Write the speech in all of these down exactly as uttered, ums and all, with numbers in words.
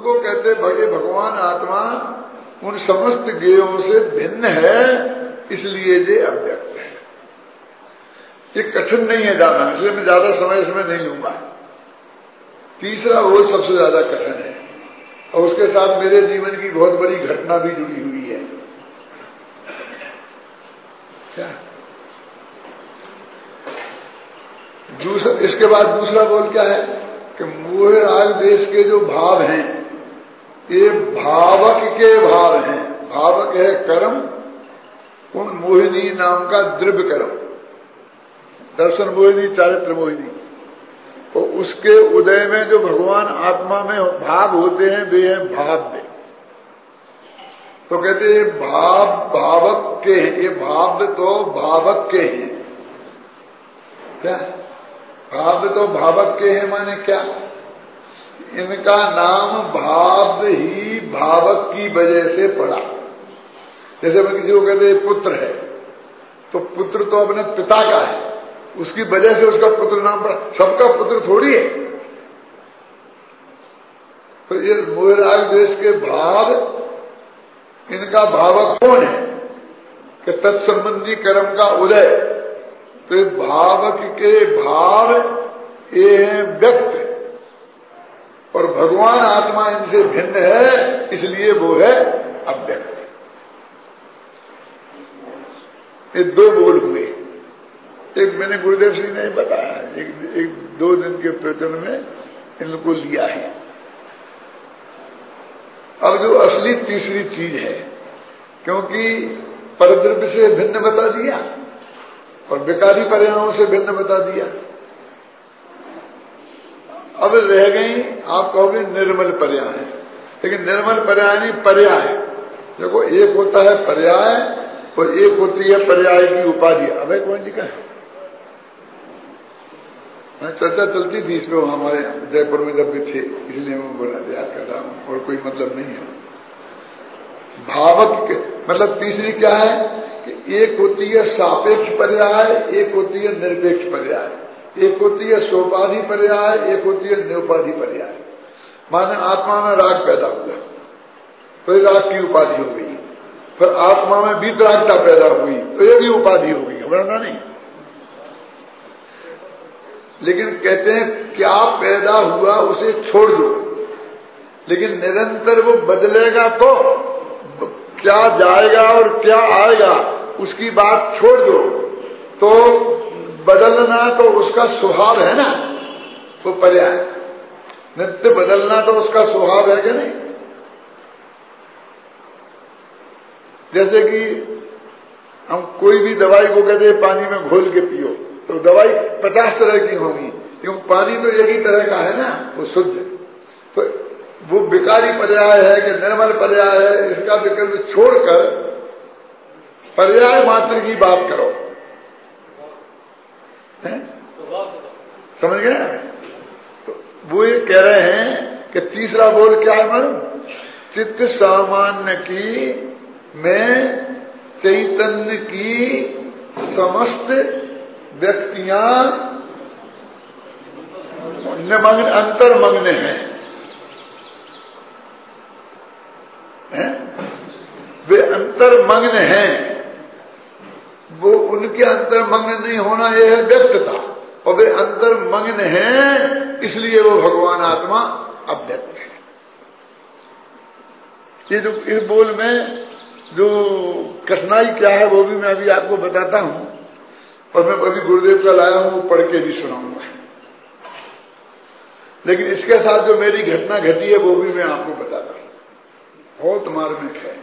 को कहते भगे भगवान आत्मा उन समस्त ज्ञेयों से भिन्न है, इसलिए ये अव्यक्त है। ये कठिन नहीं है जाना, इसलिए मैं ज्यादा समय इसमें नहीं लूंगा। तीसरा वो सबसे ज्यादा कठिन है और उसके साथ मेरे जीवन की बहुत बड़ी घटना भी जुड़ी हुई है। क्या दूसरा, इसके बाद दूसरा बोल क्या है कि मोह राग देश के जो भाव हैं ये भावक के भाव हैं। भावक है कर्म, उन मोहिनी नाम का द्रव्य कर्म, दर्शन मोहिनी, चारित्र मोहिनी, तो उसके उदय में जो भगवान आत्मा में भाव होते हैं वे हैं भाव्य। तो कहते हैं भाव भावक के हैं, ये भाव्य तो भावक के हैं। क्या भाव्य तो भावक के हैं माने क्या? इनका नाम भाव ही भावक की वजह से पड़ा। जैसे मैं किसी को कहते हैं पुत्र है, तो पुत्र तो अपने पिता का है, उसकी वजह से उसका पुत्र नाम पड़ा। सबका पुत्र थोड़ी है। तो ये मोह राग द्वेष के भाव, इनका भावक कौन है कि तत्संबंधी कर्म का उदय। तो ये भावक के भाव ये है व्यक्त, और भगवान आत्मा इनसे भिन्न है, इसलिए वो है अव्यक्त। ये दो बोल हुए। एक मैंने गुरुदेव जी ने बताया, एक, एक दो दिन के प्रवचन में इनको लिया है। अब जो असली तीसरी चीज है, क्योंकि परद्रव्य से भिन्न बता दिया और विकारी पर्यायों से भिन्न बता दिया, अब रह गई आप कहोगे निर्मल पर्याय। लेकिन निर्मल पर्याय नहीं, पर्याय। देखो एक होता है पर्याय और एक होती है पर्याय की उपाधि। अभय कौन जी का है, चर्चा चलती थी इसमें हमारे जयपुर में जब भी थे, इसलिए मैं बोला याद कर रहा हूं, और कोई मतलब नहीं है। भावक के मतलब तीसरी क्या है कि एक होती है सापेक्ष पर्याय, एक होती है निरपेक्ष पर्याय, एक होती है सोपाधि पर्याय, एक होती है निरुपाधि पर्याय। माने आत्मा में राग पैदा हुआ तो ये राग की उपाधि हो गई, फिर आत्मा में वीतरागता पैदा हुई तो ये भी उपाधि हो गई, समझना नहीं। लेकिन कहते हैं क्या पैदा हुआ उसे छोड़ दो, लेकिन निरंतर वो बदलेगा तो क्या जाएगा और क्या आएगा उसकी बात छोड़ दो। तो बदलना तो उसका स्वभाव है ना, वो पर्याय। नित्य बदलना तो उसका स्वभाव है कि नहीं। जैसे कि हम कोई भी दवाई को कहते हैं पानी में घोल के पियो, तो दवाई पचास तरह की होगी, क्योंकि पानी तो एक ही तरह का है ना, वो शुद्ध। तो वो विकारी पर्याय है कि निर्मल पर्याय है, इसका विकल्प छोड़कर पर्याय मात्र की बात करो। है? समझ गए? तो वो ये कह रहे हैं कि तीसरा बोल क्या है मालूम? चित्त सामान्य की में चैतन्य की समस्त व्यक्तियां निमग्न अंतर्मग्न हैं, है? वे अंतर्मग्न हैं, वो उनके अंतर्मग्न नहीं होना यह है व्यक्तता, और वे अंतर्मग्न हैं इसलिए वो भगवान आत्मा अव्यक्त है। ये जो इस बोल में जो कठिनाई क्या है वो भी मैं अभी आपको बताता हूं, और मैं अभी गुरुदेव का लाया हूं, पढ़ के भी सुनाऊंगा। लेकिन इसके साथ जो मेरी घटना घटी है वो भी मैं आपको बताता हूं, बहुत मार्मिक है।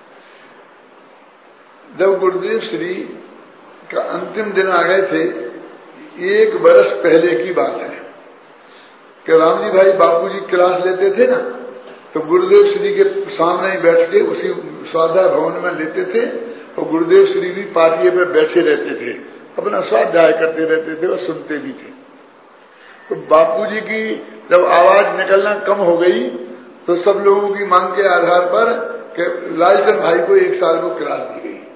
जब गुरुदेव श्री का अंतिम दिन आ गए थे, एक बरस पहले की बात है कि रामजी भाई बापूजी क्लास लेते थे ना, तो गुरुदेव श्री के सामने ही बैठ के उसी स्वाध्याय भवन में लेते थे, और गुरुदेव श्री भी पारिये पे बैठे रहते थे, अपना स्वाध्याय करते रहते थे और सुनते भी थे। तो बापूजी की जब आवाज निकलना कम हो गई तो सब लोगों की मांग के आधार पर कि लालचंद भाई को एक साल को क्लास दी गई,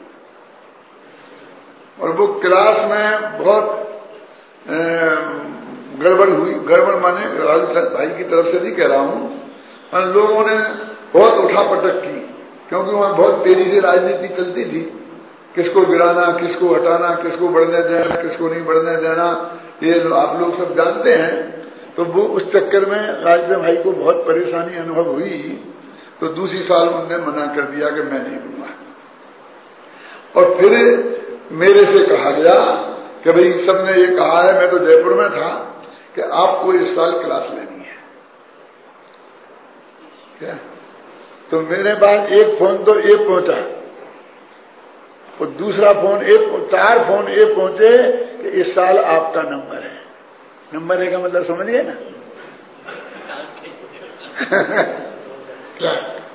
और वो क्लास में बहुत गड़बड़ हुई। गड़बड़ माने लालचंद भाई की तरफ से नहीं कह रहा हूं, और लोगों ने बहुत उठापटक की, क्योंकि वहां बहुत तेजी से राजनीति चलती थी, किसको गिराना, किसको हटाना, किसको बढ़ने देना, किसको नहीं बढ़ने देना, ये आप लोग सब जानते हैं। तो वो उस चक्कर में राजदेव भाई को बहुत परेशानी अनुभव हुई, तो दूसरी साल उन्होंने मना कर दिया कि मैं नहीं दूंगा। और फिर मेरे से कहा गया कि भाई सबने ये कहा है, मैं तो जयपुर में था, कि आपको इस साल क्लास लेनी है क्या। तो मेरे पास एक फोन तो एक पहुंचा, और दूसरा फोन एक, चार फोन एक पहुंचे कि इस साल आपका नंबर है। नंबर है का मतलब समझ गए ना क्या।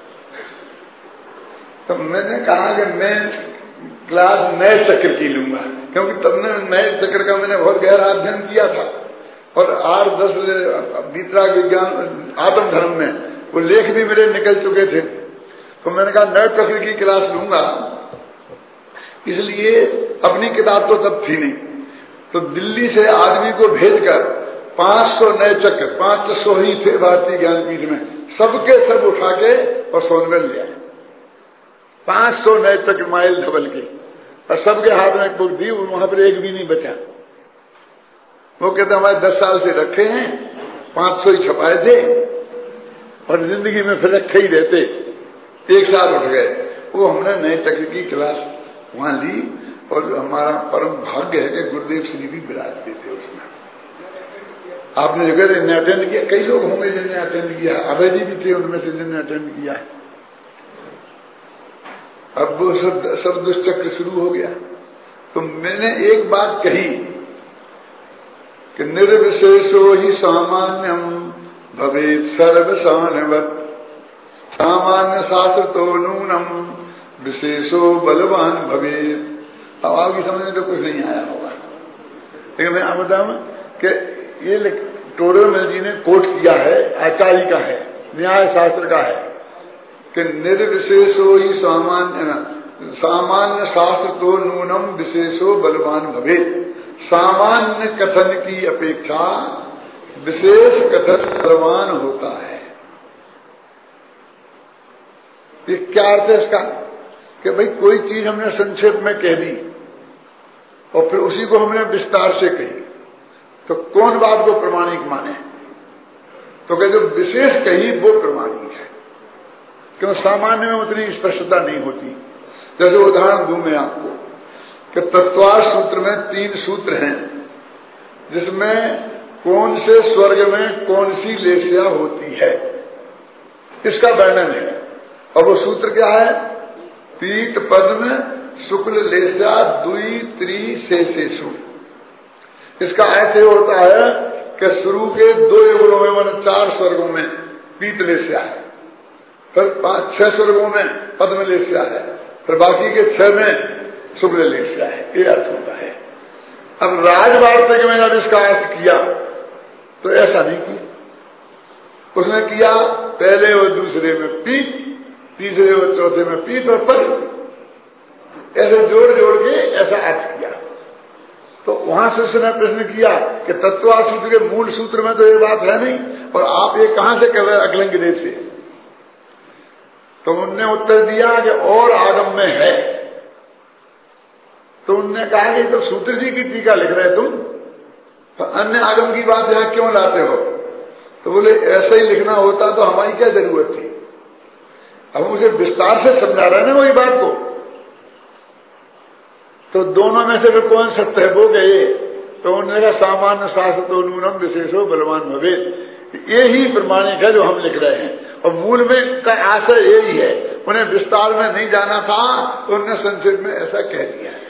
तो मैंने कहा कि मैं क्लास नए चक्र की लूंगा, क्योंकि तब ने नए चक्र का मैंने बहुत गहरा अध्ययन किया था, और आठ दस वितराग विज्ञान आत्म धर्म में वो लेख भी मेरे निकल चुके थे। तो मैंने कहा नए चक्र की क्लास लूंगा, इसलिए अपनी किताब तो तब थी नहीं, तो दिल्ली से आदमी को भेजकर पांच सौ नए चक्र, पांच सौ ही थे भारतीय ज्ञानपीठ में, सबके सब उठा के और सोनभद्र ले आए। पांच सौ नए चक्र माइल डबल के, और सबके हाथ में एक बुक दी, वहां पर एक भी नहीं बचा। वो कहते हमारे दस साल से रखे हैं, पांच सौ ही छपाए थे, और जिंदगी में फिर रखे ही रहते, एक साल उठ गए। वो हमने नए चक्र की क्लास वहां ली, और हमारा परम भाग्य है कि गुरुदेव श्री भी विराजते थे उसमें। आपने जगह इन्हें अटेंड किया, कई लोग होंगे जिन्हें अटेंड किया, अभय जी भी थे उनमें से जिन्हें अटेंड किया। अब वो सब सब दुष्चक्र शुरू हो गया। तो मैंने एक बात कही कि निर्विशेषो ही सामान्यम भवेत् सर्वसानवत्, सामान्य शास्त्र तो नूनम विशेषो बलवान भवेत्। अब आपकी समझ में तो कुछ नहीं आया होगा, लेकिन मैं आप बताऊं कि ये टोडरमल जी ने कोट किया है, आचार्य का है, न्याय शास्त्र का है, कि निर्विशेषो ही सामान्य सामान्य शास्त्र तो नूनम विशेषो बलवान भवेत्। सामान्य कथन की अपेक्षा विशेष कथन बलवान होता है। ये क्या अर्थ है इसका, कि भाई कोई चीज हमने संक्षेप में कह दी और फिर उसी को हमने विस्तार से कही, तो कौन बात को प्रमाणिक माने। तो कहते जो विशेष कही वो प्रमाणिक है, क्यों सामान्य में उतनी स्पष्टता नहीं होती। जैसे उदाहरण दूं मैं आपको कि तत्वार्थ सूत्र में तीन सूत्र हैं, जिसमें कौन से स्वर्ग में कौन सी लेस्या होती है, इसका वर्णन है। और वो सूत्र क्या है, पीठ पद्म शुक्ल लेस्या द्वि त्रि शेषेषु। इसका अर्थ होता है कि शुरू के दो युगलों में, मान चार स्वर्गों में पीठ लेस्या है, फिर पांच छह स्वर्गों में पद्म लेस्या है, फिर बाकी के छह में शुक्ल लेस्या है। ये अर्थ होता है। अब राजवार्तिक में जब इसका अर्थ किया तो ऐसा नहीं किया, उसने किया पहले और दूसरे में पीठ, तीसरे और चौथे में पीठ और पद, ऐसे जोड़ जोड़ के ऐसा अर्थ किया। तो वहां से उसने प्रश्न किया कि तत्वार्थ सूत्र के मूल सूत्र में तो ये बात है नहीं, और आप ये कहां से कर रहे हैं अकलंग देव से। तो उनने उत्तर दिया कि और आगम में है। तो उनने कहा कि तो सूत्र जी की टीका लिख रहे तुम, तो अन्य आगम की बात यहां क्यों लाते हो। तो बोले ऐसा ही लिखना होता तो हमारी क्या जरूरत थी, अब उसे विस्तार से समझा रहे ना वही बात को। तो दोनों में से फिर कौन सत्य है वो गए। तो उन्होंने कहा सामान्य शास्त्र तो नूनम विशेषो बलवान भवेत्, ये ही प्रमाणिक है जो हम लिख रहे हैं। और मूल में का आशय यही है, उन्हें विस्तार में नहीं जाना था तो उन्होंने संक्षेप में ऐसा कह दिया है।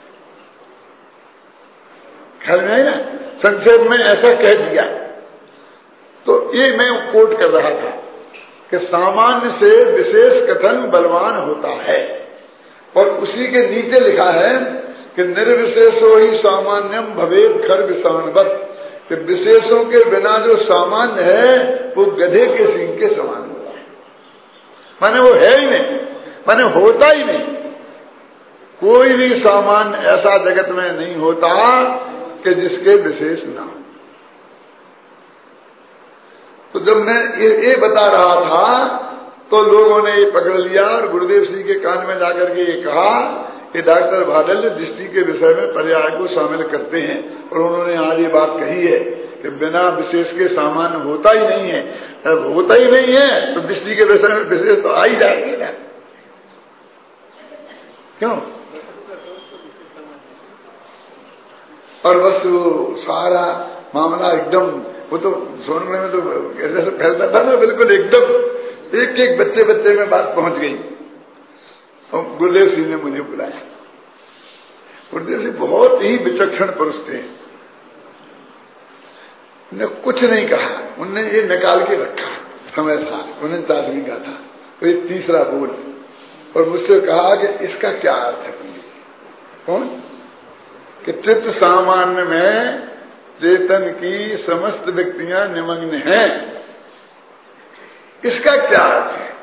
ख्याल में है ना, संक्षेप में ऐसा कह दिया। तो ये मैं कोट कर रहा था कि सामान्य से विशेष कथन बलवान होता है, और उसी के नीचे लिखा है कि निर्विशेषो ही सामान्यम भवेत् खरविषाणवत्, कि विशेषों के बिना जो सामान्य है वो गधे के सींग के समान होता है। माने वो है ही नहीं, माने होता ही नहीं। कोई भी सामान्य ऐसा जगत में नहीं होता कि जिसके विशेष ना हो। तो जब मैं ये, ये बता रहा था तो लोगों ने ये पकड़ लिया और गुरुदेव सिंह के कान में जाकर के ये कहा कि डॉक्टर भादल दृष्टि के विषय में पर्याय को शामिल करते हैं, और उन्होंने आज ये बात कही है कि बिना विशेष के सामान्य होता ही नहीं है। अब होता ही नहीं है तो दृष्टि के विषय में विशेष तो आ ही जाएगी ना, क्यों? और बस सारा मामला एकदम, वो तो सोनगढ़ में तो ऐसे फैलता था ना, बिल्कुल एकदम एक एक बच्चे बच्चे में बात पहुंच गई। और गुरुदेव सिंह ने मुझे बुलाया। गुरुदेव सिंह बहुत ही विचक्षण पुरुष थे, उन्हें कुछ नहीं कहा, उनने ये निकाल के रखा समय था, उन्हें आदमी का था, तो ये तीसरा बोल, और मुझसे कहा कि इसका क्या अर्थ है? कौन? कि चित्त सामान्य में चेतन की समस्त व्यक्तियां निमग्न हैं, इसका क्या अर्थ है?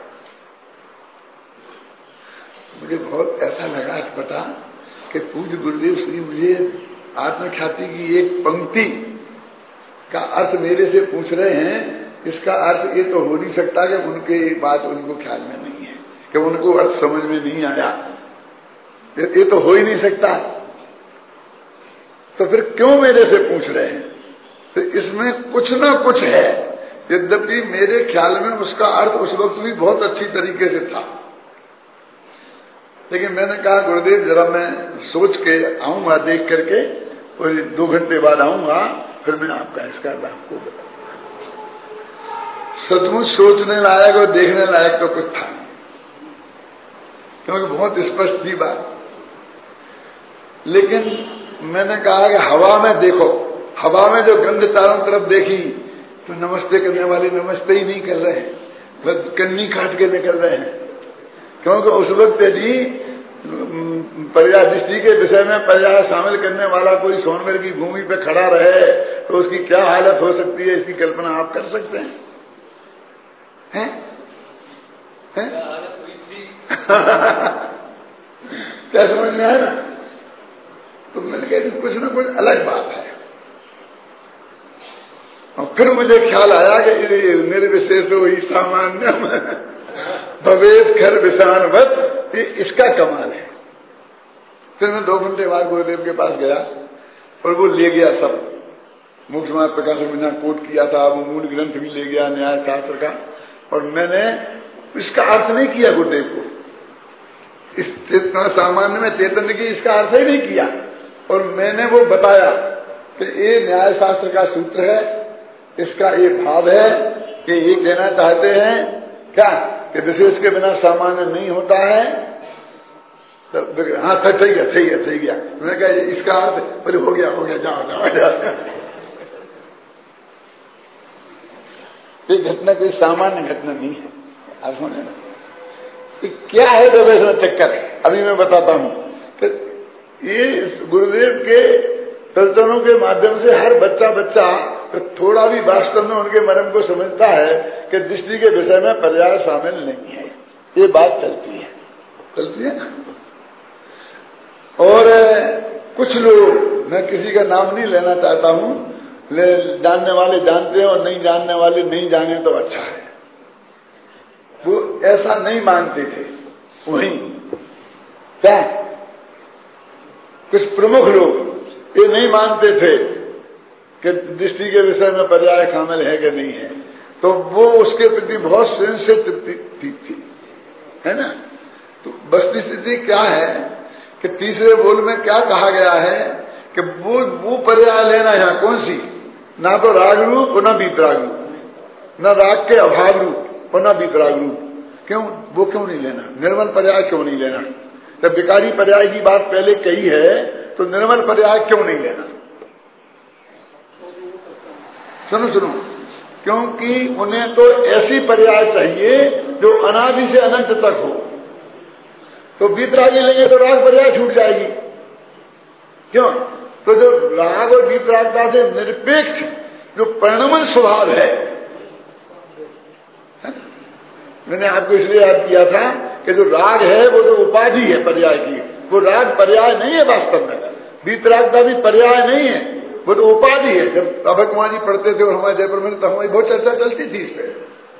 मुझे बहुत ऐसा लगा पता कि पूज्य गुरुदेव श्री मुझे आत्मख्याति की एक पंक्ति का अर्थ मेरे से पूछ रहे हैं। इसका अर्थ ये तो हो नहीं सकता कि उनके बात उनको ख्याल में नहीं है, कि उनको अर्थ समझ में नहीं आया, ये तो हो ही नहीं सकता। तो फिर क्यों मेरे से पूछ रहे हैं? तो इसमें कुछ ना कुछ है, यद्यपि मेरे ख्याल में उसका अर्थ उस वक्त भी बहुत अच्छी तरीके से था, लेकिन मैंने कहा गुरुदेव जरा मैं सोच के आऊंगा, देख करके, और दो घंटे बाद आऊंगा, फिर मैं आपका इसका आपको बताऊंगा। सचमुच सोचने लायक और देखने लायक तो कुछ था, क्योंकि बहुत स्पष्ट थी बात। लेकिन मैंने कहा कि हवा में देखो, हवा में जो गंध चारों तरफ देखी तो नमस्ते करने वाले नमस्ते ही नहीं कर रहे हैं, बस कन्नी काट के निकल रहे हैं, क्योंकि उस वक्त यदि पर्याय दृष्टि के विषय में पर्याय शामिल करने वाला कोई सोनगढ़ की भूमि पे खड़ा रहे तो उसकी क्या हालत हो सकती है, इसकी कल्पना आप कर सकते हैं? हैं? हैं? क्या समझ में आया ना? तो मैंने कहा कुछ ना कुछ अलग बात है। और फिर मुझे ख्याल आया कि मेरे विशेष तो वही सामान्य भवेद खर विषाणवत, ये इसका कमाल है। फिर मैं दो घंटे बाद गुरुदेव के पास गया और वो ले गया सब, मुख्य समाज प्रकाश में कोट किया था, वो मूल ग्रंथ भी ले गया न्याय शास्त्र का, और मैंने इसका अर्थ नहीं किया गुरुदेव को, इस चेतना सामान्य में चेतन की इसका अर्थ ही नहीं किया, और मैंने वो बताया कि ये न्याय शास्त्र का सूत्र है, इसका ये भाव है कि ये कहना चाहते हैं क्या कि विशेष के बिना सामान्य नहीं होता है। तो हाँ ठीक है ठीक है ठीक है, मैंने कहा इसका अर्थ, बोले हो गया हो गया, जाओ जाओ जाओ। ये घटना कोई सामान्य घटना नहीं है, आप समझे ना? क्या है गवेषणा चक्कर, अभी मैं बताता हूं कि ये गुरुदेव के दर्शनों के माध्यम से हर बच्चा बच्चा तो थोड़ा भी वास्तव में उनके मर्म को समझता है कि दृष्टि के विषय में पर्याय शामिल नहीं है, ये बात चलती है चलती है और कुछ लोग, मैं किसी का नाम नहीं लेना चाहता हूं, ले जानने वाले जानते हैं और नहीं जानने वाले नहीं जाने तो अच्छा है, वो ऐसा नहीं मानते थे। वही क्या कुछ प्रमुख लोग ये नहीं मानते थे कि दृष्टि के विषय में पर्याय शामिल है कि नहीं है, तो वो उसके प्रति बहुत सेंसिटिव थी, है ना? तो वस्तुस्थिति क्या है कि तीसरे बोल में क्या कहा गया है कि वो वो पर्याय लेना है कौन सी, ना तो राग रूप और न बीतराग रूप, न राग के अभाव रूप और न बीतराग रूप। क्यों वो क्यों नहीं लेना? निर्मल पर्याय क्यों नहीं लेना? जब विकारी पर्याय की बात पहले कही है तो निर्मल पर्याय क्यों नहीं लेना? सुनो सुनो, क्योंकि उन्हें तो ऐसी पर्याय चाहिए जो अनादि से अनंत तक हो। तो बीतरागी लेंगे तो राग पर्याय छूट जाएगी। क्यों? तो जो राग और बीतरागता से निरपेक्ष जो परिणमन स्वभाव है, मैंने आपको इसलिए याद किया था कि जो राग है वो जो उपाधि है पर्याय की, वो राग पर्याय नहीं है वास्तव में, बीतरागता भी पर्याय नहीं है, वो तो उपाधि है। जब अभय कुमार जी पढ़ते थे और हमारे जयपुर में, तो हमारी बहुत चर्चा चलती थी इस पे।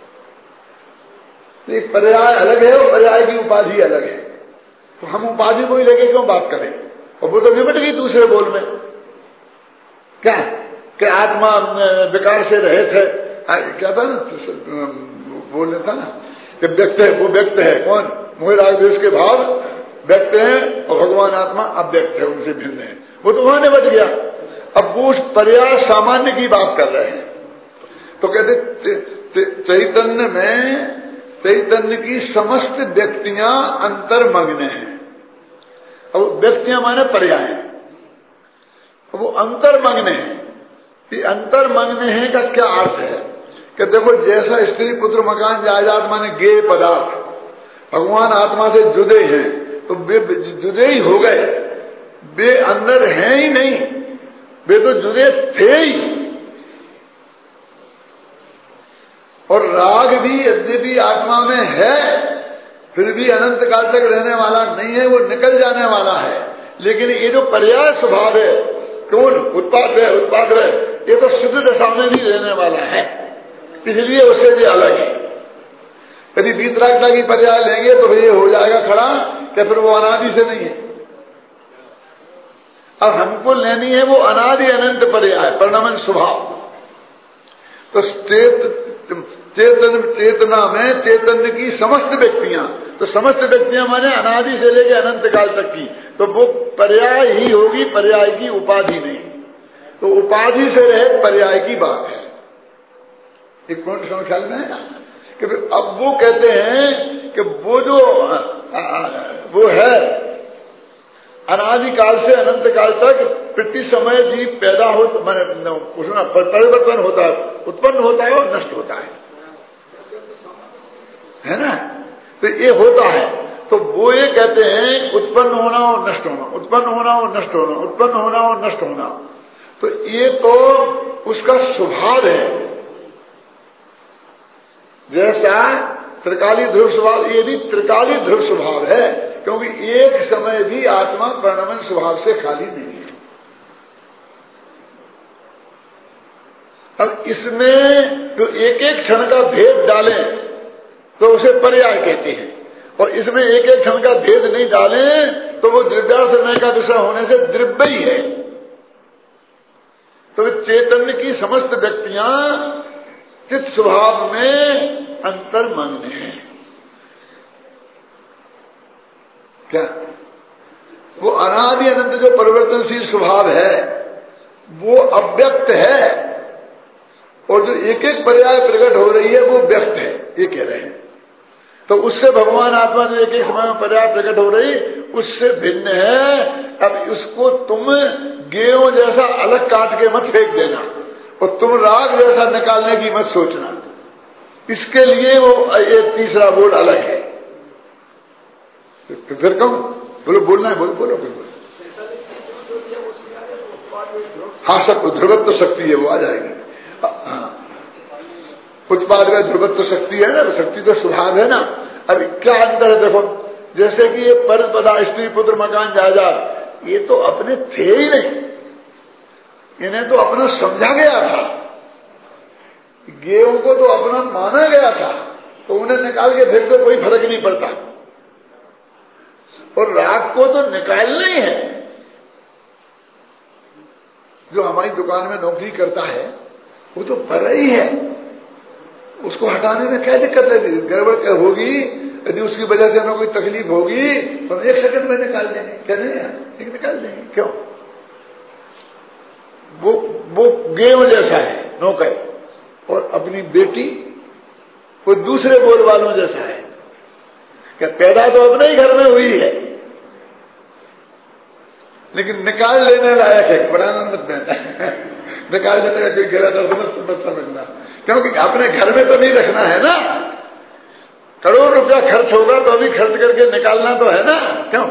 एक पर्याय अलग है और पर्याय की उपाधि अलग है, तो हम उपाधि को ही लेके क्यों बात करें? और वो तो निमट गई दूसरे बोल में। क्या कि आत्मा विकार से रहित है, क्या था ना, बोल था ना कि व्यक्त है, वो व्यक्त है कौन? मोह राग द्वेष के भाव व्यक्त हैं और भगवान आत्मा अव्यक्त है, उनसे भिन्न है। वो तो वहां निमट गया। अब वो उस पर्याय सामान्य की बात कर रहे हैं। तो कहते चैतन्य में, चैतन्य की समस्त व्यक्तियां अंतर्मग्न हैं। अब व्यक्तियां माने पर्याय, वो अंतर्मग्न है। ये अंतर्मग्न है का क्या अर्थ है कि देखो, जैसा स्त्री पुत्र मकान जायदाद माने गेय पदार्थ भगवान आत्मा से जुदे हैं, तो वे जुदे ही हो गए, वे अंदर हैं ही नहीं, वे तो जुदे थे ही। और राग भी यद्यपि आत्मा में है, फिर भी अनंत काल तक रहने वाला नहीं है, वो निकल जाने वाला है। लेकिन ये जो पर्याय स्वभाव है, कौन उत्पाद है, उत्पाद है, ये तो शुद्ध दशा में भी रहने वाला है, इसलिए उससे भी अलग है। यदि वीतरागता की पर्याय लेंगे तो ये हो जाएगा खड़ा कि फिर वो अनादि से नहीं है। अब हमको लेनी है वो अनादि अनंत पर्याय, परिणमन स्वभाव। तो चेतन चेतना में चैतन्य की समस्त व्यक्तियां, तो समस्त व्यक्तियां माने अनादि से लेकर अनंत काल तक की, तो वो पर्याय ही होगी, पर्याय की उपाधि नहीं। तो उपाधि से रहे पर्याय की बात है। एक पॉइंट समझ ख्याल में है कि अब वो कहते हैं कि वो जो आ, आ, वो है अनादिकाल से अनंत काल तक प्रति समय जीव पैदा हो, मैंने उसमें परिवर्तन होता है, उत्पन्न होता है और नष्ट होता है, है ना। तो ये होता है, तो वो ये कहते हैं उत्पन्न होना और नष्ट होना, उत्पन्न होना और नष्ट होना, उत्पन्न होना और नष्ट होना। तो ये तो उसका स्वभाव है। जैसा त्रिकाली ध्रुव स्वभाव, ये भी त्रिकाली ध्रुव स्वभाव है, क्योंकि एक समय भी आत्मा परिणमन स्वभाव से खाली नहीं है। अब इसमें जो एक एक क्षण का भेद डालें तो उसे पर्याय कहते हैं, और इसमें एक एक क्षण का भेद नहीं डालें तो वो द्रव्याश्रय का विषय होने से द्रव्य ही है। तो चैतन्य की समस्त व्यक्तियां चित्त स्वभाव में अंतर्मग्न है। क्या वो अनादि अनंत जो परिवर्तनशील स्वभाव है वो अव्यक्त है, और जो एक एक पर्याय प्रकट हो रही है वो व्यक्त है, ये कह रहे हैं। तो उससे भगवान आत्मा जो एक एक समय में पर्याय प्रकट हो रही उससे भिन्न है। अब उसको तुम गेहूं जैसा अलग काट के मत फेंक देना, और तुम राग जैसा निकालने की मत सोचना। इसके लिए वो एक तीसरा बोल अलग है। तो फिर कहूं, बोलो बोलना है, बोलो बोलो बोलो। हाँ, सब ध्रुवत्व शक्ति है, वो आ जाएगी। हाँ, उत्पाद में ध्रुवत्व शक्ति है ना, शक्ति तो स्वभाव है ना। अभी क्या अंतर है देखो, जैसे कि ये पर पदा स्त्री पुत्र मकान जायदाद, ये तो अपने थे ही नहीं, इन्हें तो अपना समझा गया था, गेहूं को तो अपना माना गया था, तो उन्हें निकाल के फेंक दो कोई फर्क नहीं पड़ता। और राग को तो निकालना ही है। जो हमारी दुकान में नौकरी करता है वो तो पर ही है, उसको हटाने में क्या दिक्कत है? गड़बड़ क्या होगी, यदि उसकी वजह से हमें कोई तकलीफ होगी तो हम एक सेकंड में निकाल देंगे, क्या नहीं है, एक निकाल देंगे। क्यों? वो वो गेहूं जैसा है नौकर, और अपनी बेटी वो दूसरे बोल वालों जैसा है। क्या पैदा तो अपने ही घर में हुई है, लेकिन निकाल लेने लायक है, बड़ा आनंद में निकाल देने का कोई गहरा दर्द मत समझना, क्योंकि अपने घर में तो नहीं रखना है ना। करोड़ रुपया खर्च होगा तो अभी खर्च करके निकालना तो है ना, क्यों?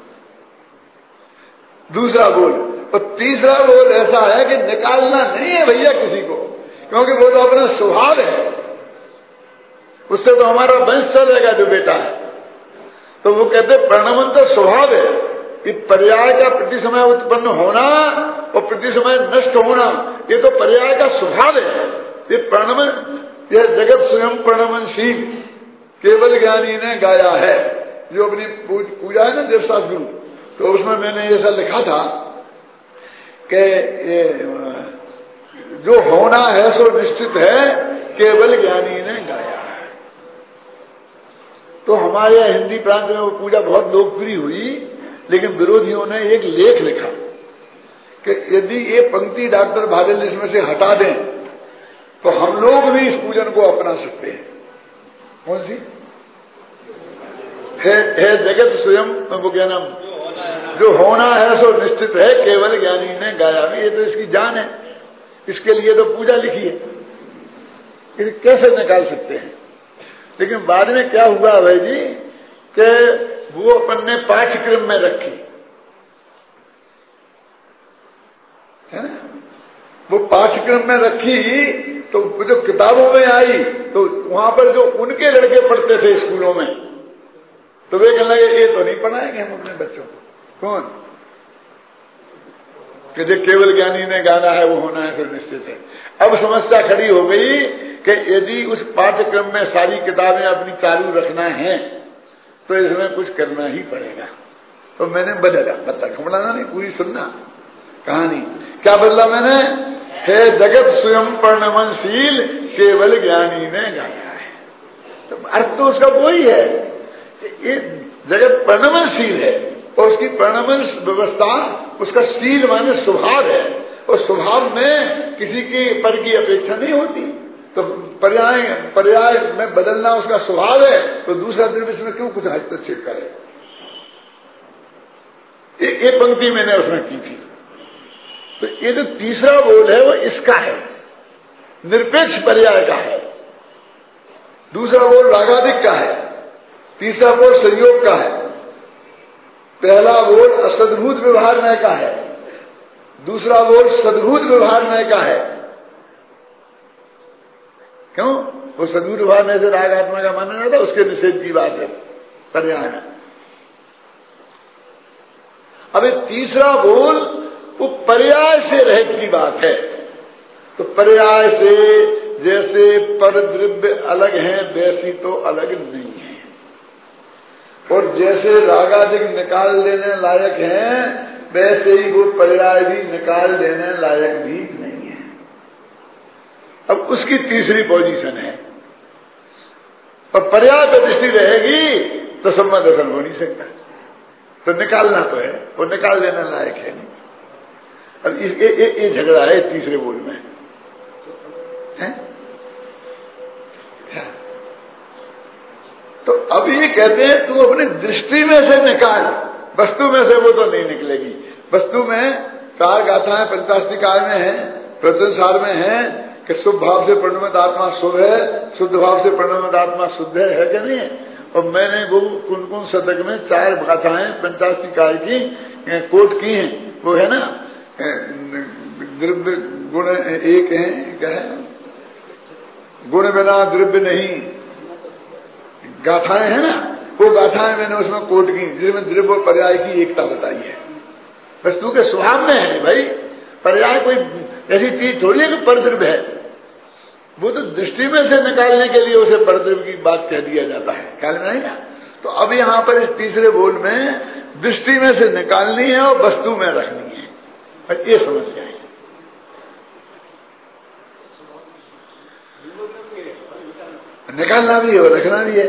दूसरा बोल। और तीसरा बोल ऐसा है कि निकालना नहीं है भैया किसी को, क्योंकि वो तो अपना स्वभाव है, उससे तो हमारा वंश चलेगा जो बेटा है। तो वो कहते परिणमन तो स्वभाव है, कि पर्याय का प्रति समय उत्पन्न होना और प्रति समय नष्ट होना, ये तो पर्याय का स्वभाव है। ये प्रणमन, यह जगत स्वयं प्रणमनशील केवल ज्ञानी ने गाया है। जो अपनी पूजा है ना देवशास्त्र गुरु, तो उसमें मैंने ऐसा लिखा था कि ये जो होना है सो निश्चित है, केवल ज्ञानी ने गाया है। तो हमारे यहाँ हिंदी प्रांत में वो पूजा बहुत लोकप्रिय हुई, लेकिन विरोधियों ने एक लेख लिखा कि यदि ये पंक्ति डॉक्टर भागल इसमें से हटा दें तो हम लोग भी इस पूजन को अपना सकते हैं। कौन सी है? है जगत स्वयं, वो क्या नाम, जो होना है सो निश्चित है, केवल ज्ञानी ने गाया। ये तो इसकी जान है, इसके लिए तो पूजा लिखी है, इसे कैसे निकाल सकते हैं? लेकिन बाद में क्या हुआ भाई जी कि वो अपन ने पाठ्यक्रम में रखी है ना, वो पाठ्यक्रम में रखी तो जो किताबों में आई तो वहां पर जो उनके लड़के पढ़ते थे स्कूलों में, तो वे कहने लगे ये तो नहीं पढ़ाएंगे हम अपने बच्चों को। कौन? कि जो केवल ज्ञानी ने गाना है वो होना है फिर निश्चित है। अब समस्या खड़ी हो गई कि यदि उस पाठ्यक्रम में सारी किताबें अपनी चालू रखना है तो इसमें कुछ करना ही पड़ेगा। तो मैंने बदला, बता खबड़ाना नहीं, पूरी सुनना कहानी। क्या बदला मैंने? है जगत स्वयं प्रणमनशील केवल ज्ञानी ने गाया है। तो अर्थ तो उसका वही है, ये जगत प्रणमनशील है और उसकी प्रणमन व्यवस्था, उसका शील माने स्वभाव है, और स्वभाव में किसी की पर की अपेक्षा नहीं होती। तो पर्याय पर्याय में बदलना उसका स्वभाव है, तो दूसरा द्रव्य इसमें क्यों कुछ हस्तक्षेप करे? ये पंक्ति मैंने उसमें की थी। तो ये जो तीसरा बोल है वो इसका है, निरपेक्ष पर्याय का है। दूसरा बोल रागादिक का है, तीसरा बोल संयोग का है। पहला बोल असद्भूत व्यवहार नय का है, दूसरा बोल सद्भूत व्यवहार नय का है। क्यों? वो सद्भूत व्यवहार नय से राग आत्मा का मानना जाता, उसके निषेध की बात है पर्याय में। अब ये तीसरा बोल वो पर्याय से रहित की बात है। तो पर्याय से जैसे पर द्रव्य अलग हैं वैसी तो अलग नहीं है, और जैसे रागादिक निकाल देने लायक हैं वैसे ही वो पर्याय भी निकाल देने लायक भी नहीं है। अब उसकी तीसरी पोजीशन है, और पर्याय पर दृष्टि रहेगी तो संबंध असल हो नहीं सकता। तो निकालना तो है, वो निकाल देने लायक है नहीं। अब ये ये झगड़ा है तीसरे बोल में है? तो अब ये कहते हैं तू अपनी दृष्टि में से निकाल, वस्तु में से वो तो नहीं निकलेगी। वस्तु में चार गाथाएं पंचास्तिकार में है, प्रत्यंसार में है कि शुभ भाव से प्रणमित आत्मा शुभ है, शुद्ध भाव से प्रणमित आत्मा शुद्ध है, है कि नहीं है? और मैंने वो कुन-कुन शतक में चार गाथाएं पंचास्तिकार की कोट की हैं, वो है ना द्रव्य गुण एक है, क्या है? गुण बिना द्रव्य नहीं, गाथाएं है ना, वो गाथाएं मैंने उसमें कोट की जिसमें द्रव्य और पर्याय की एकता बताई है। वस्तु के स्वभाव में है भाई, पर्याय कोई ऐसी चीज थोड़ी है कि परद्रव्य है, वो तो दृष्टि में से निकालने के लिए उसे परद्रव्य की बात कह दिया जाता है, ख्याल में आएगा? तो अब यहाँ पर इस तीसरे बोल में दृष्टि में से निकालनी है और वस्तु में रखनी है, और ये समस्या है। निकालना भी है और रखना भी है।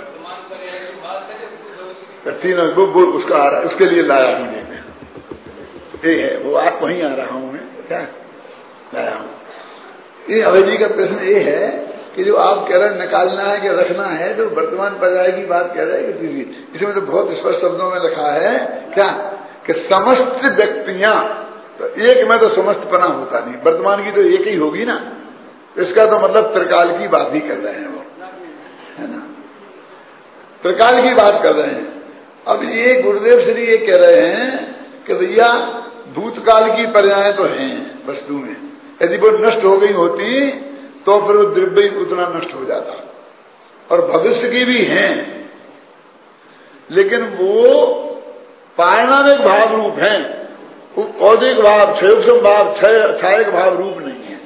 तीनों वो बोल उसका आ रहा है, उसके लिए लाया हूं मैं, ये है वो आप वहीं आ रहा हूं मैं, क्या लाया हूं। ये अभय जी का प्रश्न ये है कि जो आप कह रहे हैं निकालना है कि रखना है, तो वर्तमान पर्याय की बात कह रहे हैं कि इसमें तो बहुत स्पष्ट शब्दों में लिखा है क्या कि समस्त व्यक्तियां, तो एक में तो समस्त पना होता नहीं, वर्तमान की तो एक ही होगी ना, इसका तो मतलब त्रिकाल की बात ही कर रहे हैं वो, है ना, त्रिकाल की बात कर रहे हैं। अब ये गुरुदेव श्री ये कह रहे हैं कि भैया भूतकाल की पर्याय तो हैं वस्तु में, यदि वो नष्ट हो गई होती तो फिर वो द्रव्य उतना नष्ट हो जाता, और भविष्य की भी हैं, लेकिन वो पारिणामिक भाव रूप हैं, औदिक भाव, क्षयोक्षम भाव, छायक भाव रूप नहीं है।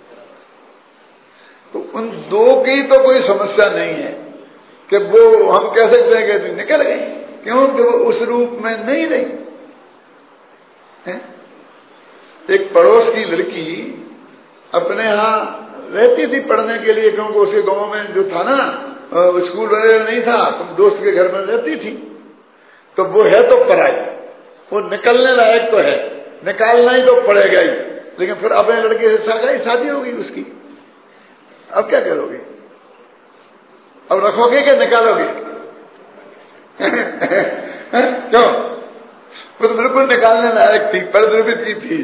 तो उन दो की तो कोई समस्या नहीं है कि वो हम कह सकते हैं कि निकल गई, क्योंकि वो उस रूप में नहीं रही है? एक पड़ोस की लड़की अपने यहाँ रहती थी पढ़ने के लिए, क्योंकि उसके गांव में जो था ना स्कूल वगैरह नहीं था, तुम दोस्त के घर में रहती थी, तो वो है तो पढ़ाई, वो निकलने लायक तो है, निकालना ही तो पड़ेगा ही, लेकिन फिर अपने लड़के से शादी होगी उसकी, अब क्या करोगे? अब रखोगे कि निकालोगे? क्यों? वो तो बिल्कुल निकालने लायक थी, परिद्रवित की थी।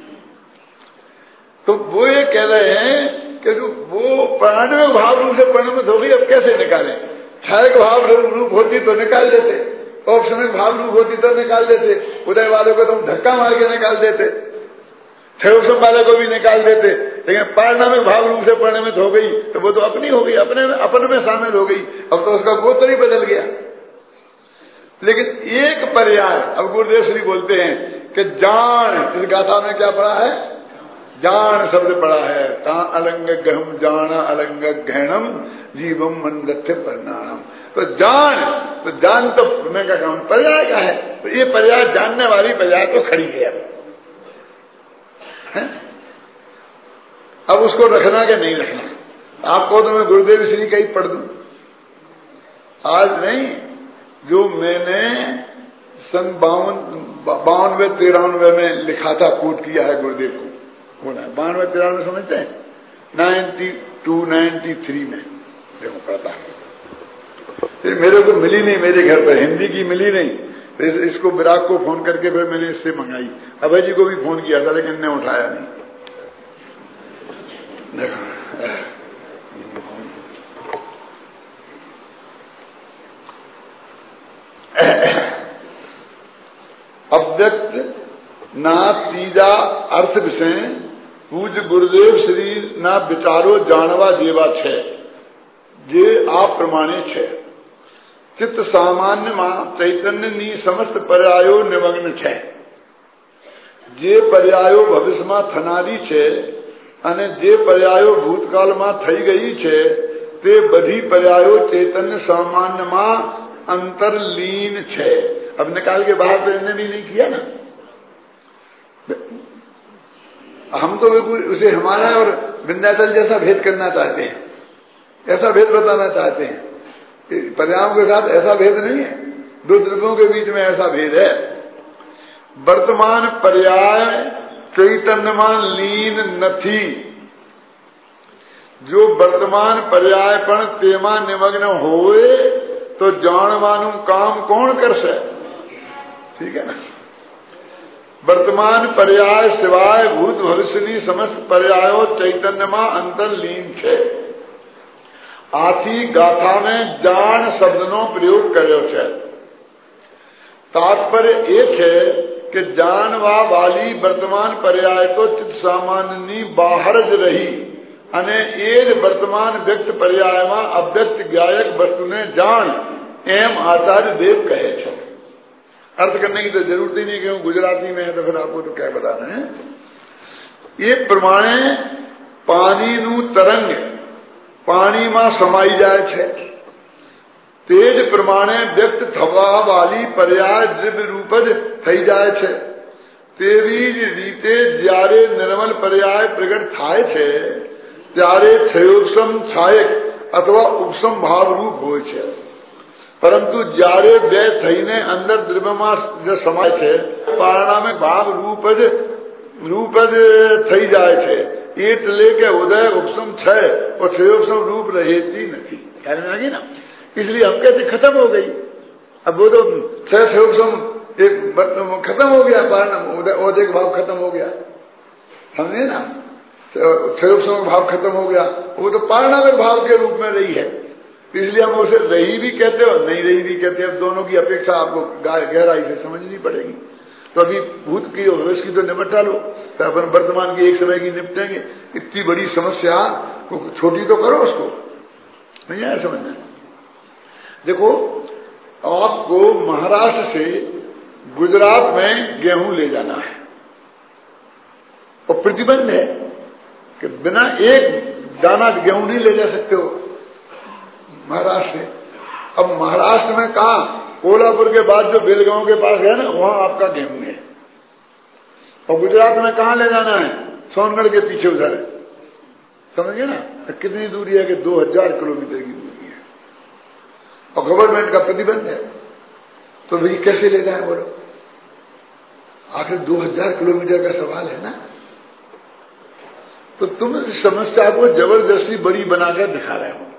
तो वो ये कह रहे हैं कि जो वो पारिणामिक भाव रूप से परिणमित हो गई, अब कैसे निकालें? छायक भाव रूप होती तो निकाल देते, औपसमिक भाव रूप होती तो निकाल देते, उदय वाले को तुम धक्का मार के निकाल देते, क्षयोक्षम वाले को भी निकाल देते, लेकिन पारिणामिक भाव रूप से परिणमित हो गई तो वो तो अपनी हो गई, अपने में अपन में शामिल हो गई, अब तो उसका गोत्र ही बदल गया। लेकिन एक पर्याय अब गुरुदेव श्री बोलते हैं कि जान, इस गाथा में क्या पढ़ा है? जान शब्द पड़ा है, ता अलंग गहम जाना अलंग घृणम जीवम मंदत्य परिणाम। तो जान, तो जान तो मैं क्या कहूं पर्याय का है, तो ये पर्याय जानने वाली पर्याय तो खड़ी है, है? अब उसको रखना कि नहीं रखना? आपको तो मैं गुरुदेव श्री का ही पढ़ दूं, आज नहीं, जो मैंने सन बावन बावनवे तिरानवे में लिखा था, कोट किया है गुरुदेव को, होना है बानवे तिरानवे समझते हैं, नाइन्टी टू नाइन्टी थ्री में देखो पढ़ता है। फिर मेरे को मिली नहीं, मेरे घर पर हिंदी की मिली नहीं, फिर इसको विराग को फोन करके फिर मैंने इससे मंगाई, अभय जी को भी फोन किया था लेकिन ने उठाया नहीं। अव्यक्त ना तीजा अर्थ विषय पूज गुरुदेव श्री ना विचारो जानवा जेवा छे, जे आप प्रमाणे छे, चित्त सामान्य मां चैतन्य नी समस्त पर्यायो निमग्न छे, जे पर्यायो भविष्य में थनारी छे અને જે પર્યાયો ભૂતકાળમાં થઈ ગઈ છે તે બધી પર્યાયો ચૈતન્ય સામાન્યમાં अंतरलीन छे। अब निकाल के बाहर तो इन्हें भी नहीं किया ना, हम तो उसे हमारा और विंध्याचल जैसा भेद करना चाहते हैं, ऐसा भेद बताना चाहते हैं। पर्यायों के साथ ऐसा भेद नहीं है, दो द्रव्यों के बीच में ऐसा भेद है। वर्तमान पर्याय चैतन्यमान लीन नथी, जो वर्तमान पर्याय पण तेमा निमग्न होए तो जानवानु काम कौन करसे? ठीक है ना। वर्तमान पर्याय सिवाय भूत भविष्यनी समस्त पर्यायो चैतन्य में अंतरलीन छे। आथी गाथा में जान शब्दनो प्रयोग कर्यो छे। तात्पर्य ए छे कि जानवा वाली वर्तमान पर्याय तो चित्त सामान्यनी बाहर ज रही અને એ જ વર્તમાન વ્યક્ત પર્યાયમાં અવ્યક્ત જ્ઞાયક વસ્તુને જાણ એમ આચાર્ય દેવ કહે છે। अर्थ करने की तो जरूरत ही नहीं, क्यों गुजराती में है तो फिर आपको तो क्या बताना है। ये प्रमाणे पानी नु तरंग पानी में समाई जाए छे, तेज प्रमाणे व्यक्त थवा वाली पर्याय दिव्य रूप ज थई जाए छे। तेवी ज रीते ज्यारे निर्मल पर्याय प्रगट थाय छे ત્યારે क्षयोपम छायक अथवा उपसम भाव रूप હોય છે, પરંતુ જ્યારે બે થઈને અંદર દ્રવ્યમાં જે સમાય છે પરિણામિક ભાવ રૂપ જ રૂપ જ થઈ જાય છે, એટલે કે ઉદય ઉપસમ છે और क्षयोपम रूप रहती नहीं। ख्याल में लगी ना, इसलिए हम कैसे खत्म हो गई। अब वो तो छह क्षयोपम एक खत्म हो गया, परिणाम उदय औदिक भाव खत्म हो गया, समझे ना। क्षयोपम भाव खत्म हो गया, वो तो पारिणामिक भाव के रूप में रही है, इसलिए हम उसे रही भी कहते और नहीं रही भी कहते। अब दोनों की अपेक्षा आपको गहराई से समझनी पड़ेगी। तो अभी भूत की और भविष्य की तो निपटा लो, तो अपन वर्तमान की एक समय की निपटेंगे। इतनी बड़ी समस्या तो छोटी तो करो उसको, नहीं आया समझना। देखो आपको महाराष्ट्र से गुजरात में गेहूं ले जाना है और प्रतिबंध है कि बिना एक दाना गेहूं नहीं ले जा सकते हो महाराष्ट्र से। अब महाराष्ट्र में कहा, कोल्हापुर के बाद जो बेलगांव के पास है ना, वहां आपका गेहूं है। और गुजरात में कहां ले जाना है? सोनगढ़ के पीछे उधर है, समझिए ना। तो कितनी दूरी है कि दो हजार किलोमीटर की दूरी है और गवर्नमेंट का प्रतिबंध है। तो भाई कैसे ले जाए बोलो? आखिर दो हजार किलोमीटर का सवाल है ना। तो तुम इस समस्या को जबरदस्ती बड़ी बनाकर दिखा रहे हो।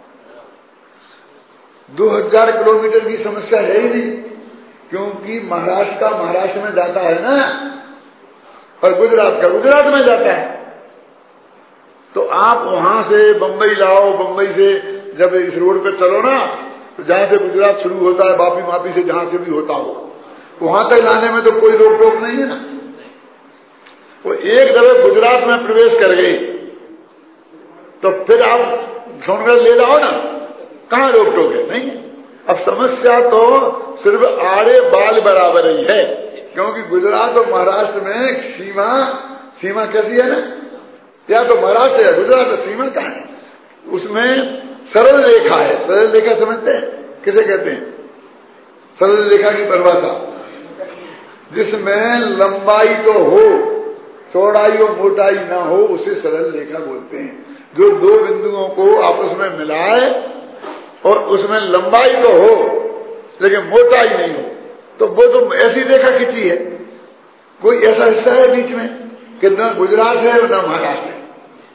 दो हजार किलोमीटर की समस्या है ही नहीं, क्योंकि महाराष्ट्र का महाराष्ट्र में जाता है ना, और गुजरात का गुजरात में जाता है। तो आप वहां से बंबई लाओ, बंबई से जब इस रोड पे चलो ना, तो जहां से गुजरात शुरू होता है, वापी वापी से जहां से भी होता हो, वहां तक लाने में तो कोई रोक टोक नहीं है ना। वो एक दफे गुजरात में प्रवेश कर गई तो फिर आप सोनगढ़ ले जाओ ना, कहां रोक टोक है? नहीं। अब समस्या तो सिर्फ आड़े बाल बराबर ही है, क्योंकि गुजरात और महाराष्ट्र में सीमा सीमा कैसी है ना, या तो महाराष्ट्र है गुजरात है, सीमा कहां है? उसमें सरल रेखा है। सरल रेखा समझते हैं किसे कहते हैं? सरल रेखा की परिभाषा, जिसमें लंबाई तो हो, चौड़ाई और मोटाई ना हो, उसे सरल रेखा बोलते हैं। जो दो बिंदुओं को आपस में मिलाए और उसमें लंबाई तो हो लेकिन मोटाई नहीं हो, तो वो तो ऐसी रेखा खींची है। कोई ऐसा हिस्सा है बीच में कि न गुजरात है और न महाराष्ट्र है,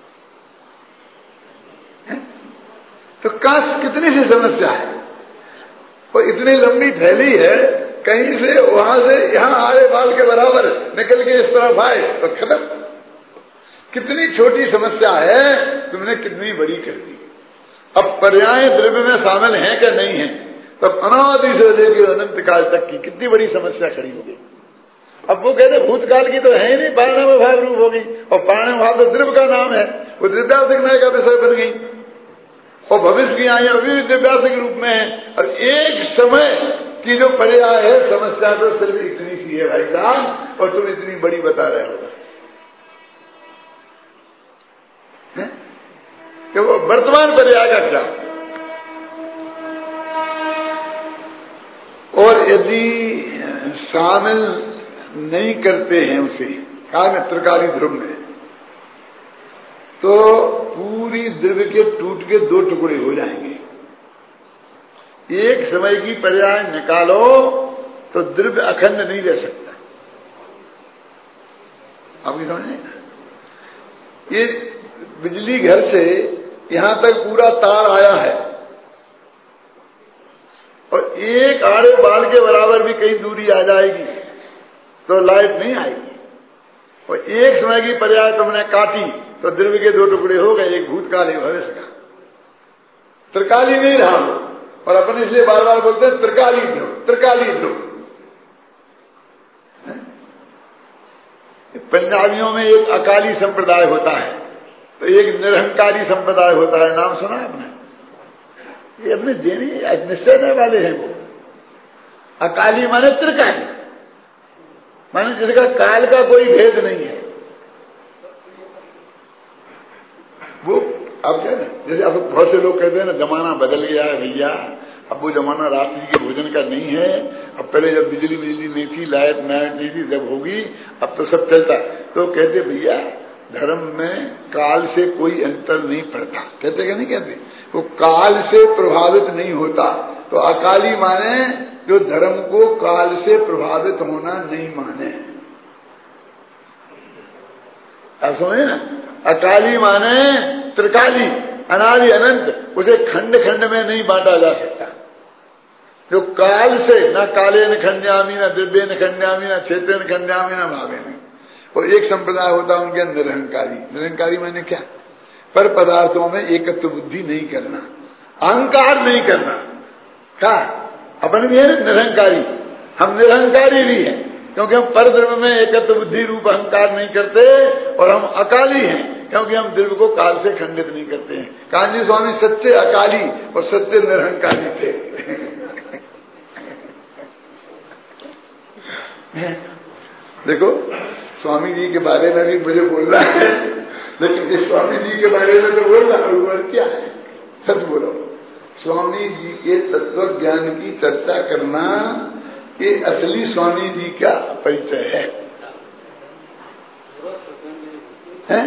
है? तो काश कितनी सी समस्या है, और इतनी लंबी फैली है, कहीं से वहां से यहां आड़े बाल के बराबर निकल के इस तरफ आए तो खत्म। कितनी छोटी समस्या है, तुमने कितनी बड़ी कर दी। अब पर्याय द्रव्य में शामिल हैं कि नहीं है, तब अनादि से लेकर अनंत काल तक की कितनी बड़ी समस्या खड़ी हो गई। अब वो कहते भूतकाल की तो है ही नहीं, पारणव भाव रूप हो गई, और पारणव भाव तो द्रव्य का नाम है, वो दिव्यासिक न्याय का विषय बन गई, और भविष्य की आयु अभी भी दिव्यासिक रूप में है। और एक समय की जो पर्याय है समस्या तो सिर्फ इतनी सी है भाई साहब, और तुम इतनी बड़ी बता रहे हो कि वो वर्तमान पर्याय का क्या। और यदि शामिल नहीं करते हैं उसे कहा में त्रिकाली ध्रुव में, तो पूरी द्रव्य के टूट के दो टुकड़े हो जाएंगे। एक समय की पर्याय निकालो तो द्रव्य अखंड नहीं रह सकता। आप ये समझे? ये बिजली घर से यहां तक पूरा तार आया है, और एक आड़े बाल के बराबर भी कहीं दूरी आ जाएगी तो लाइट नहीं आएगी। और एक समय की पर्याय तुमने काटी तो द्रव्य के दो टुकड़े हो गए, एक भूतकाल एक भविष्य का। त्रिकाली नहीं रहा वो, और अपन इसलिए बार बार बोलते हैं त्रिकाली ध्रुव, त्रिकाली ध्रुव। पंजाबियों में एक अकाली संप्रदाय होता है, तो एक निरहंकारी संप्रदाय होता है, नाम सुना आपने? ये अपने देने निश्चय वाले हैं वो। अकाली माने त्रिकाली, माने जिसका काल का कोई भेद नहीं है। वो अब क्या ना, जैसे अब बहुत से लोग कहते हैं ना जमाना बदल गया है भैया, अब वो जमाना रात्रि के भोजन का नहीं है। अब पहले जब बिजली बिजली नहीं थी, लाइट नाइट नहीं थी, जब होगी अब तो सब चलता। तो कहते भैया धर्म में काल से कोई अंतर नहीं पड़ता, कहते क्या नहीं कहते, वो काल से प्रभावित नहीं होता। तो अकाली माने जो धर्म को काल से प्रभावित होना नहीं माने। आप समझे ना? अकाली माने त्रिकाली, अनादि अनंत, उसे खंड खंड में नहीं बांटा जा सकता। जो काल से न काले न खंड्यामी, न दिव्य न खंड्यामी, न क्षेत्र न खंड्यामी, न भावे नहीं। और एक संप्रदाय होता है उनके निरहंकारी। निरहंकारी माने क्या? पर पदार्थों में एकत्व बुद्धि नहीं करना, अहंकार नहीं करना। क्या अपन भी है निरहंकारी, हम निरहंकारी भी हैं, क्योंकि हम पर द्रव्य में एकत्व बुद्धि रूप अहंकार नहीं करते, और हम अकाली हैं क्योंकि हम द्रव्य को काल से खंडित नहीं करते हैं। कांजी स्वामी सच्चे अकाली और सच्चे निरहंकारी थे। देखो स्वामी जी के बारे में भी मुझे बोलना है, लेकिन इस स्वामी जी के बारे में तो बोलना और क्या है, सच बोलो। स्वामी जी के तत्व ज्ञान की चर्चा करना ये असली स्वामी जी का परिचय है, हैं?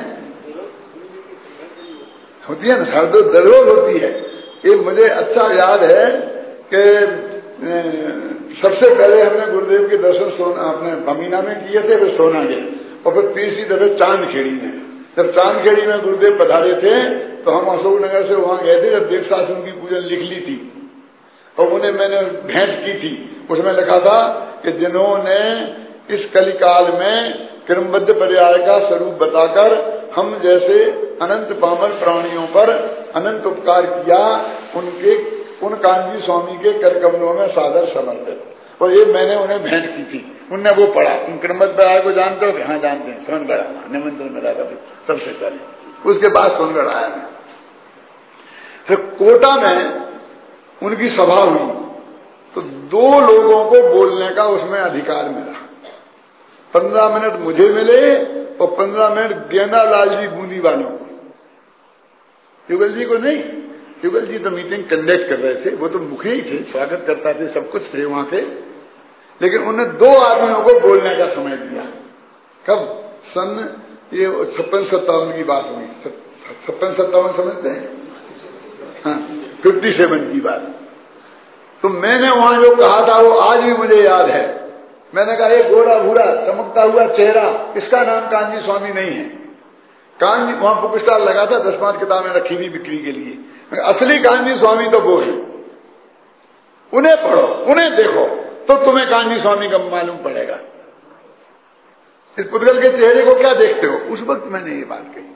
होती है ना, हर दो जरूर होती है। ये मुझे अच्छा याद है कि सबसे पहले हमने गुरुदेव के दर्शन सोना अपने बमीना में किए थे, फिर सोना गए, और फिर तीसरी दफे चांदखेड़ी में। जब चांदखेड़ी में गुरुदेव पधारे थे तो हम अशोक नगर से वहां गए थे, जब देव शास्त्र की पूजन लिख ली थी और उन्हें मैंने भेंट की थी। उसमें लिखा था कि जिन्होंने इस कलिकाल में क्रमबद्ध पर्याय का स्वरूप बताकर हम जैसे अनंत पामर प्राणियों पर अनंत उपकार किया, उनके उन कांजी स्वामी के कर कमलों में सादर समर्पित। और ये मैंने उन्हें भेंट की थी, उनने वो पढ़ा। तुम क्रमबद्ध पर्याय को जानते हो? हाँ जानते हैं। सोनगढ़ निमंत्रण मिला था सबसे पहले, उसके बाद सोनगढ़ आया मैं। फिर कोटा में उनकी सभा हुई तो दो लोगों को बोलने का उसमें अधिकार मिला। पंद्रह मिनट मुझे मिले और पंद्रह मिनट गेंदा लाल जी बूंदी वालों को। युगल जी को नहीं, युगल जी तो मीटिंग कंडक्ट कर रहे थे, वो तो मुखी ही थे, स्वागत करता थे, सब कुछ थे वहां पे, लेकिन उन्हें दो आदमियों को बोलने का समय दिया। कब? सन ये छप्पन सत्तावन की बात हुई। छप्पन सत्तावन समझते हैं? हाँ, फिफ्टी सेवन की बात। तो मैंने वहां जो कहा था वो आज भी मुझे याद है। मैंने कहा ये गोरा भूरा चमकता हुआ चेहरा, इसका नाम कांजी स्वामी नहीं है। कांजी वहां बुक स्टॉल लगा था, दस पांच किताबें रखी हुई बिक्री के लिए। असली कांजी स्वामी तो वो है, उन्हें पढ़ो, उन्हें देखो तो तुम्हें कांजी स्वामी का मालूम पड़ेगा। इस पुद्गल के चेहरे को क्या देखते हो? उस वक्त मैंने ये बात कही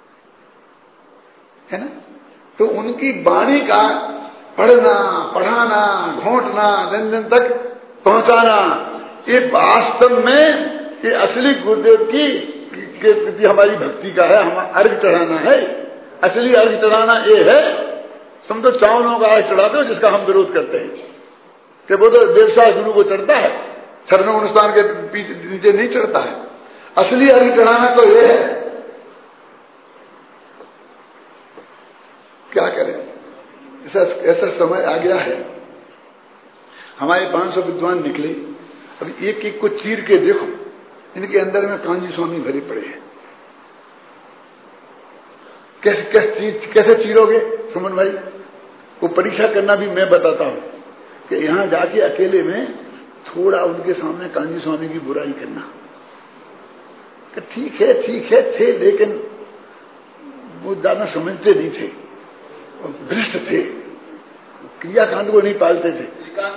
है ना। तो उनकी वाणी का पढ़ना, पढ़ाना, घोंटना, जन जन तक पहुंचाना, ये वास्तव में ये असली गुरुदेव की के प्रति हमारी भक्ति का है। हम अर्घ चढ़ाना है, असली अर्घ चढ़ाना ये है। तुम तो चावलों का अर्घ चढ़ाते हो जिसका हम विरोध करते हैं कि वो तो देवसा गुरु को चढ़ता है, चरणों अनुष्ठान के नीचे नहीं चढ़ता है। असली अर्घ चढ़ाना तो ये है। क्या करें, ऐसा ऐसा समय आ गया है। हमारे पांच सौ विद्वान निकले, अब एक एक को चीर के देखो, इनके अंदर में कांजी स्वामी भरे पड़े हैं। कैसे कैसे कैसे चीरोगे सुमन भाई? वो परीक्षा करना भी मैं बताता हूं कि यहां जाके अकेले में थोड़ा उनके सामने कांजी स्वामी की बुराई करना कि ठीक है ठीक है थे, लेकिन वो ज्यादा समझते नहीं थे, भ्रष्ट थे, क्रियाकांड को नहीं पालते थे।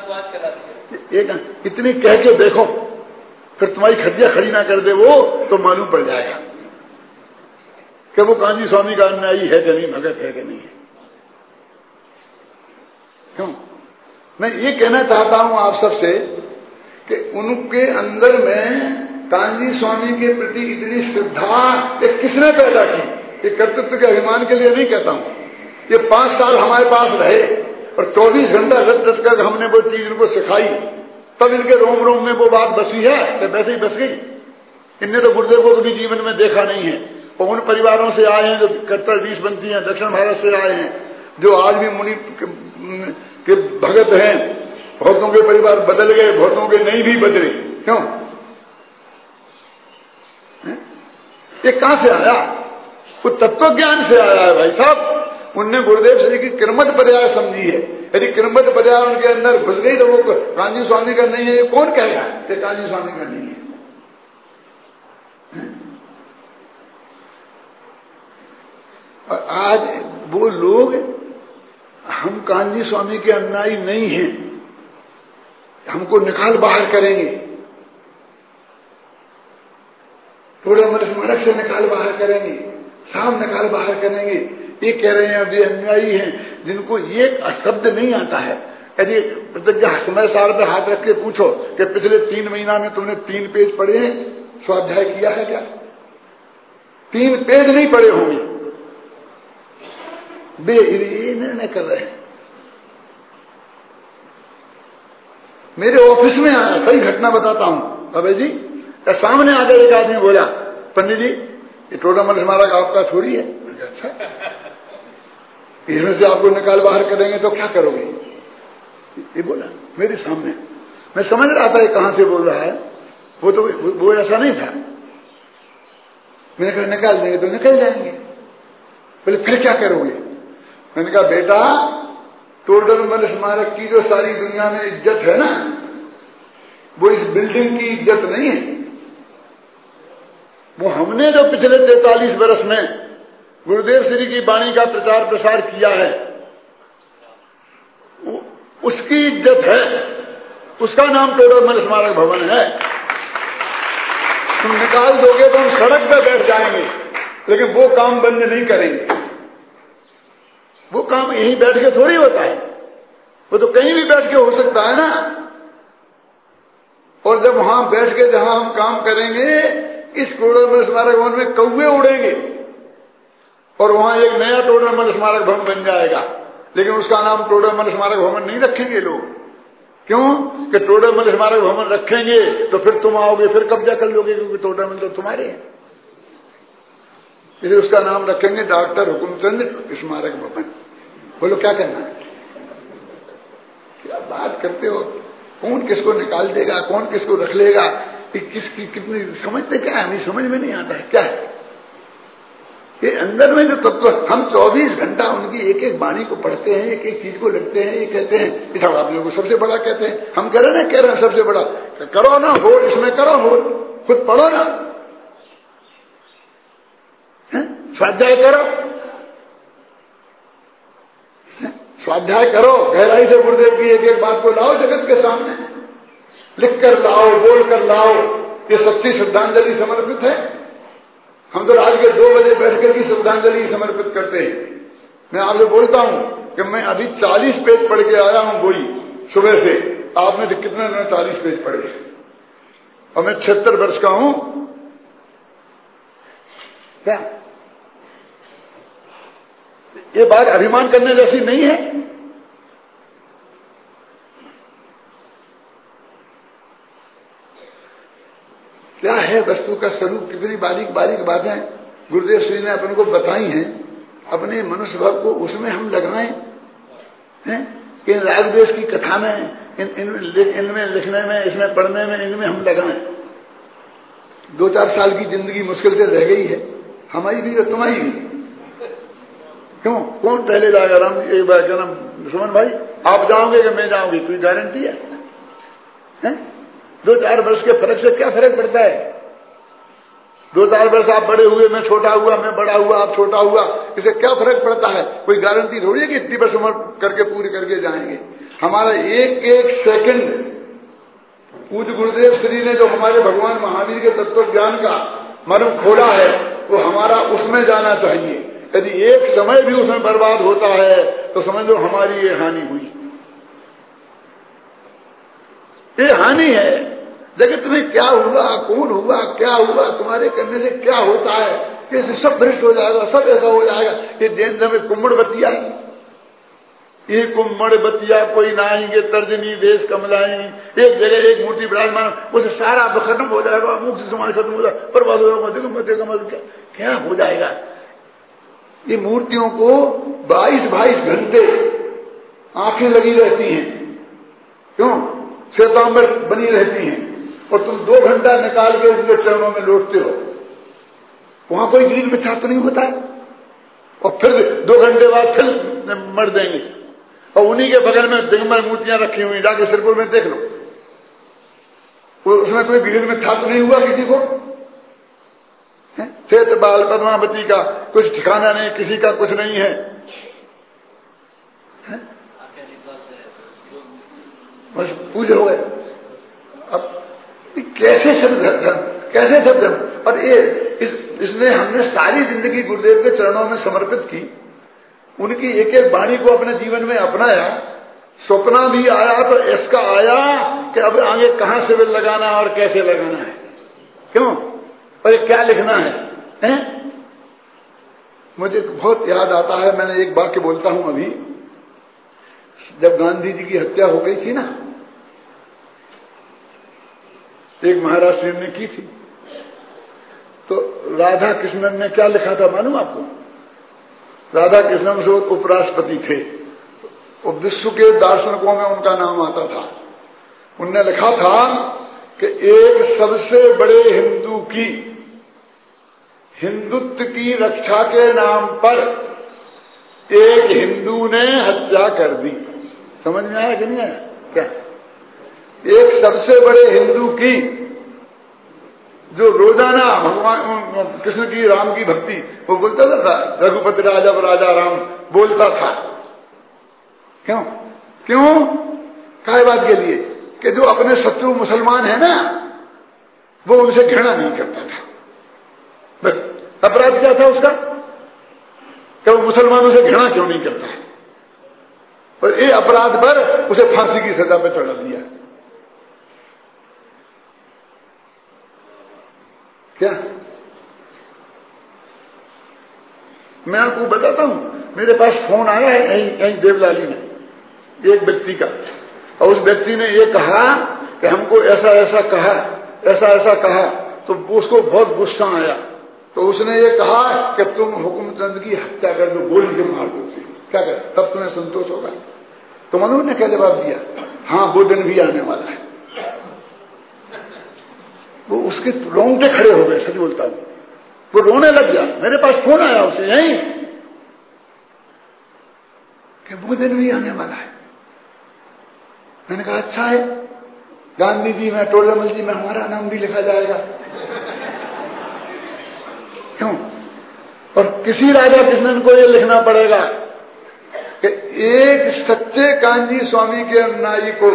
एक इतनी कह के देखो, फिर तुम्हारी खटिया खड़ी ना कर दे वो, तो मालूम पड़ जाएगा कि वो कांजी स्वामी का अन्यायी है कि नहीं, भगत है कि नहीं है। क्यों? मैं ये कहना चाहता हूं आप सबसे कि उनके अंदर में कांजी स्वामी के प्रति इतनी श्रद्धा ये किसने पैदा की? ये कर्तृत्व के अभिमान के लिए नहीं कहता हूं। ये पांच साल हमारे पास रहे और चौबीस घंटा रट रट कर हमने वो चीज इनको सिखाई, तब इनके रोम रोम में वो बात बसी है तो वैसे ही बस गई। इनने तो गुरुदेव को कभी जीवन में देखा नहीं है, और उन परिवारों से आए हैं जो कट्टर बीसपंथी हैं, दक्षिण भारत से आए हैं, जो आज भी मुनि के भगत हैं। बहुतों के परिवार बदल गए, बहुतों के नहीं भी बदले। क्यों? ये कहां से आया? वो तत्व ज्ञान से आया है भाई साहब। उनने गुरुदेव जी की क्रमबद्ध पर्याय समझी है। यदि क्रमबद्ध पर्याय उनके अंदर घुस गई तो वो कांजी स्वामी का नहीं है। ये कौन कहेगा कि कांजी स्वामी का नहीं है? और आज वो लोग, हम कांजी स्वामी के अनुयायी नहीं हैं, हमको निकाल बाहर करेंगे, थोड़ा मर्द मरक से निकाल बाहर करेंगे, शाम निकाल बाहर करेंगे। ये कह रहे हैं वे अनुयायी हैं जिनको एक शब्द नहीं आता है। यदि प्रतिज्ञा समय सार पे हाथ रख के पूछो कि पिछले तीन महीना में तुमने तीन पेज पढ़े हैं, स्वाध्याय किया है क्या? तीन पेज नहीं पढ़े होंगे। वे ये निर्णय कर रहे हैं। मेरे ऑफिस में आया, कई घटना बताता हूं। अबे जी, तो सामने आकर एक आदमी बोला, पंडित जी ये टोडामल स्मारक आपका थोड़ी है। अच्छा, इसमें से आपको निकाल बाहर करेंगे तो क्या करोगे? ये बोला मेरे सामने। मैं समझ रहा था ये कहां से बोल रहा है, वो तो वो, वो ऐसा नहीं था। मैंने कहा निकाल देंगे तो निकल जाएंगे। बोले फिर क्या करोगे? मैंने कहा बेटा, टोडरमल स्मारक की जो सारी दुनिया में इज्जत है ना, वो इस बिल्डिंग की इज्जत नहीं है। वो हमने जो पिछले तैतालीस वर्ष में गुरुदेव श्री की वाणी का प्रचार प्रसार किया है, उसकी इज्जत है। उसका नाम टोडरमल स्मारक भवन है। तुम निकाल दोगे तो हम सड़क पर बैठ जाएंगे, लेकिन वो काम बंद नहीं करेंगे। वो काम यहीं बैठ के थोड़ी होता है, वो तो कहीं भी बैठ के हो सकता है ना। और जब वहां बैठ के जहां हम काम करेंगे, इस टोडरमल स्मारक भवन में कौवे उड़ेंगे और वहां एक नया टोडरमल स्मारक भवन बन जाएगा, लेकिन उसका नाम टोडरमल स्मारक भवन नहीं रखेंगे लोग। क्यों? कि टोडरमल स्मारक भवन रखेंगे तो फिर तुम आओगे, फिर कब्जा कर लोगे, क्योंकि टोडरमल तो तुम्हारे हैं। इसलिए उसका नाम रखेंगे डॉक्टर हुकुमचंद स्मारक भवन। बोलो क्या करना है? क्या बात करते हो? कौन किसको निकाल देगा, कौन किसको रख लेगा, किसकी कितनी समझते क्या है? हमें समझ में नहीं आता है क्या है ये अंदर में जो तत्व। हम चौबीस घंटा उनकी एक एक वाणी को पढ़ते हैं, एक एक चीज को लिखते हैं, ये कहते हैं कि साहब आप लोगों को सबसे बड़ा कहते हैं। हम कह रहे ना, कह रहे हैं सबसे बड़ा, करो ना हो, इसमें करो हो, खुद पढ़ो ना, स्वाध्याय करो, स्वाध्याय करो, गहराई से गुरुदेव की एक एक बात को लाओ जगत के सामने, लिख कर लाओ, बोल कर लाओ। ये सच्ची श्रद्धांजलि समर्पित है। हम तो रात के दो बजे बैठकर की श्रद्धांजलि समर्पित करते हैं। मैं आपसे बोलता हूं कि मैं अभी चालीस पेज पढ़ के आया हूं गोई सुबह से। आपने तो कितने दिन चालीस पेज पढ़े? और मैं छिहत्तर वर्ष का हूं। क्या ये बात अभिमान करने जैसी नहीं है? क्या है वस्तु का स्वरूप? कितनी बारीक बारीक बातें गुरुदेव श्री ने अपन को बताई हैं। अपने मनुष्य भाव को उसमें हम लगाएं हैं कि राग देश की कथा में, इन, इन, इनमें लिखने में, इसमें पढ़ने में, इनमें हम लगाएं। दो चार साल की जिंदगी मुश्किल से रह गई है, हमारी भी और तुम्हारी भी। क्यों? कौन पहले जाएगा? राम एक बार क्या नाम सुमन भाई, आप जाओगे कि मैं जाऊंगी? कोई गारंटी है, है? दो चार वर्ष के फर्क से क्या फर्क पड़ता है? दो चार वर्ष आप बड़े हुए, मैं छोटा हुआ, मैं बड़ा हुआ, आप छोटा हुआ, इसे क्या फर्क पड़ता है? कोई गारंटी थोड़ी है कि इतनी वर्ष उम्र करके पूरी करके जाएंगे। हमारा एक एक सेकंड पूज्य गुरुदेव श्री ने जो हमारे भगवान महावीर के तत्व ज्ञान का मर्म खोला है, वो हमारा उसमें जाना चाहिए। यदि एक समय भी उसमें बर्बाद होता है तो समझ लो हमारी ये हानि हुई। ये हानि है। जगत में क्या हुआ, कौन हुआ, क्या हुआ, तुम्हारे करने से क्या होता है, कैसे सब भ्रष्ट हो जाएगा, सब ऐसा हो जाएगा। ये देन में कुम्मड़ बतिया, ये कुम्मड़ बतिया कोई नाएंगे तर्जनी देश कमलाई, एक जगह एक मूर्ति विराजमान, उसे सारा खत्म हो जाएगा, मुख से समाज खत्म हो जाएगा, बर्बाद हो जाएगा, क्या हो जाएगा। ये मूर्तियों को बाईस बाईस घंटे आंखें लगी रहती हैं। क्यों? श्वेतांबर बनी रहती हैं, और तुम दो घंटा निकाल के इनके चरणों में लौटते हो। वहां कोई गीत मिथ्या तो नहीं होता है। और फिर दो घंटे बाद फिर मर देंगे, और उन्हीं के बगल में दिगंबर मूर्तियां रखी हुई, जाके सिरपुर में देख लो, उसमें कोई भीड़ मिथ्या तो नहीं हुआ किसी को? श्वेत बाल पद्मावती का कुछ ठिकाना नहीं, किसी का कुछ नहीं है, है? बस पूजे हो गए। अब कैसे सब धर्म, कैसे सब धर्म, और ये इस, इसने हमने सारी जिंदगी गुरुदेव के चरणों में समर्पित की, उनकी एक एक वाणी को अपने जीवन में अपनाया। सपना भी आया तो इसका आया कि अब आगे कहां शिविर लगाना और कैसे लगाना है, क्यों, और ये क्या लिखना है, हैं? मुझे बहुत याद आता है, मैंने एक वाक्य बोलता हूं अभी। जब गांधी जी की हत्या हो गई थी ना, एक महाराष्ट्र ने की थी। तो राधा कृष्णन ने क्या लिखा था मालूम आपको? राधा कृष्णन से उपराष्ट्रपति थे, और विश्व के दार्शनिकों में उनका नाम आता था। उनने लिखा था कि एक सबसे बड़े हिंदू की हिंदुत्व की रक्षा के नाम पर एक हिंदू ने हत्या कर दी। समझ में आया कि नहीं आया? क्या एक सबसे बड़े हिंदू की, जो रोजाना भगवान कृष्ण की राम की भक्ति वो बोलता था, रघुपति राजा राजा राम बोलता था। क्यों क्यों काय बात के लिए कि जो अपने शत्रु मुसलमान है ना, वो उनसे घृणा नहीं करता था। बस अपराध क्या था उसका कि वो मुसलमानों से घृणा क्यों नहीं करता है, और ये अपराध पर उसे फांसी की सजा पर चढ़ा दिया। क्या मैं आपको बताता हूं, मेरे पास फोन आया है यहीं यहीं देवलाली में एक व्यक्ति का, और उस व्यक्ति ने ये कहा कि हमको ऐसा ऐसा कहा, ऐसा ऐसा कहा, तो उसको बहुत गुस्सा आया। तो उसने ये कहा कि तुम हुकुमचंद की हत्या कर दो, गोली के मार दो, क्या कर, तब तुम्हें संतोष होगा। तो मनोज ने क्या जवाब दिया? हाँ, वो दिन भी आने वाला है। वो उसके रोंगटे खड़े हो गए, सच बोलता हूं, वो रोने लग गया। मेरे पास फोन आया उसे यहीं कि वो दिन भी आने वाला है। मैंने कहा अच्छा है, गांधी जी में, टोलरमल जी में हमारा नाम भी लिखा जाएगा। क्यों? और किसी राजा कृष्णन को ये लिखना पड़ेगा कि एक सच्चे कांजी स्वामी के अनुयायी को,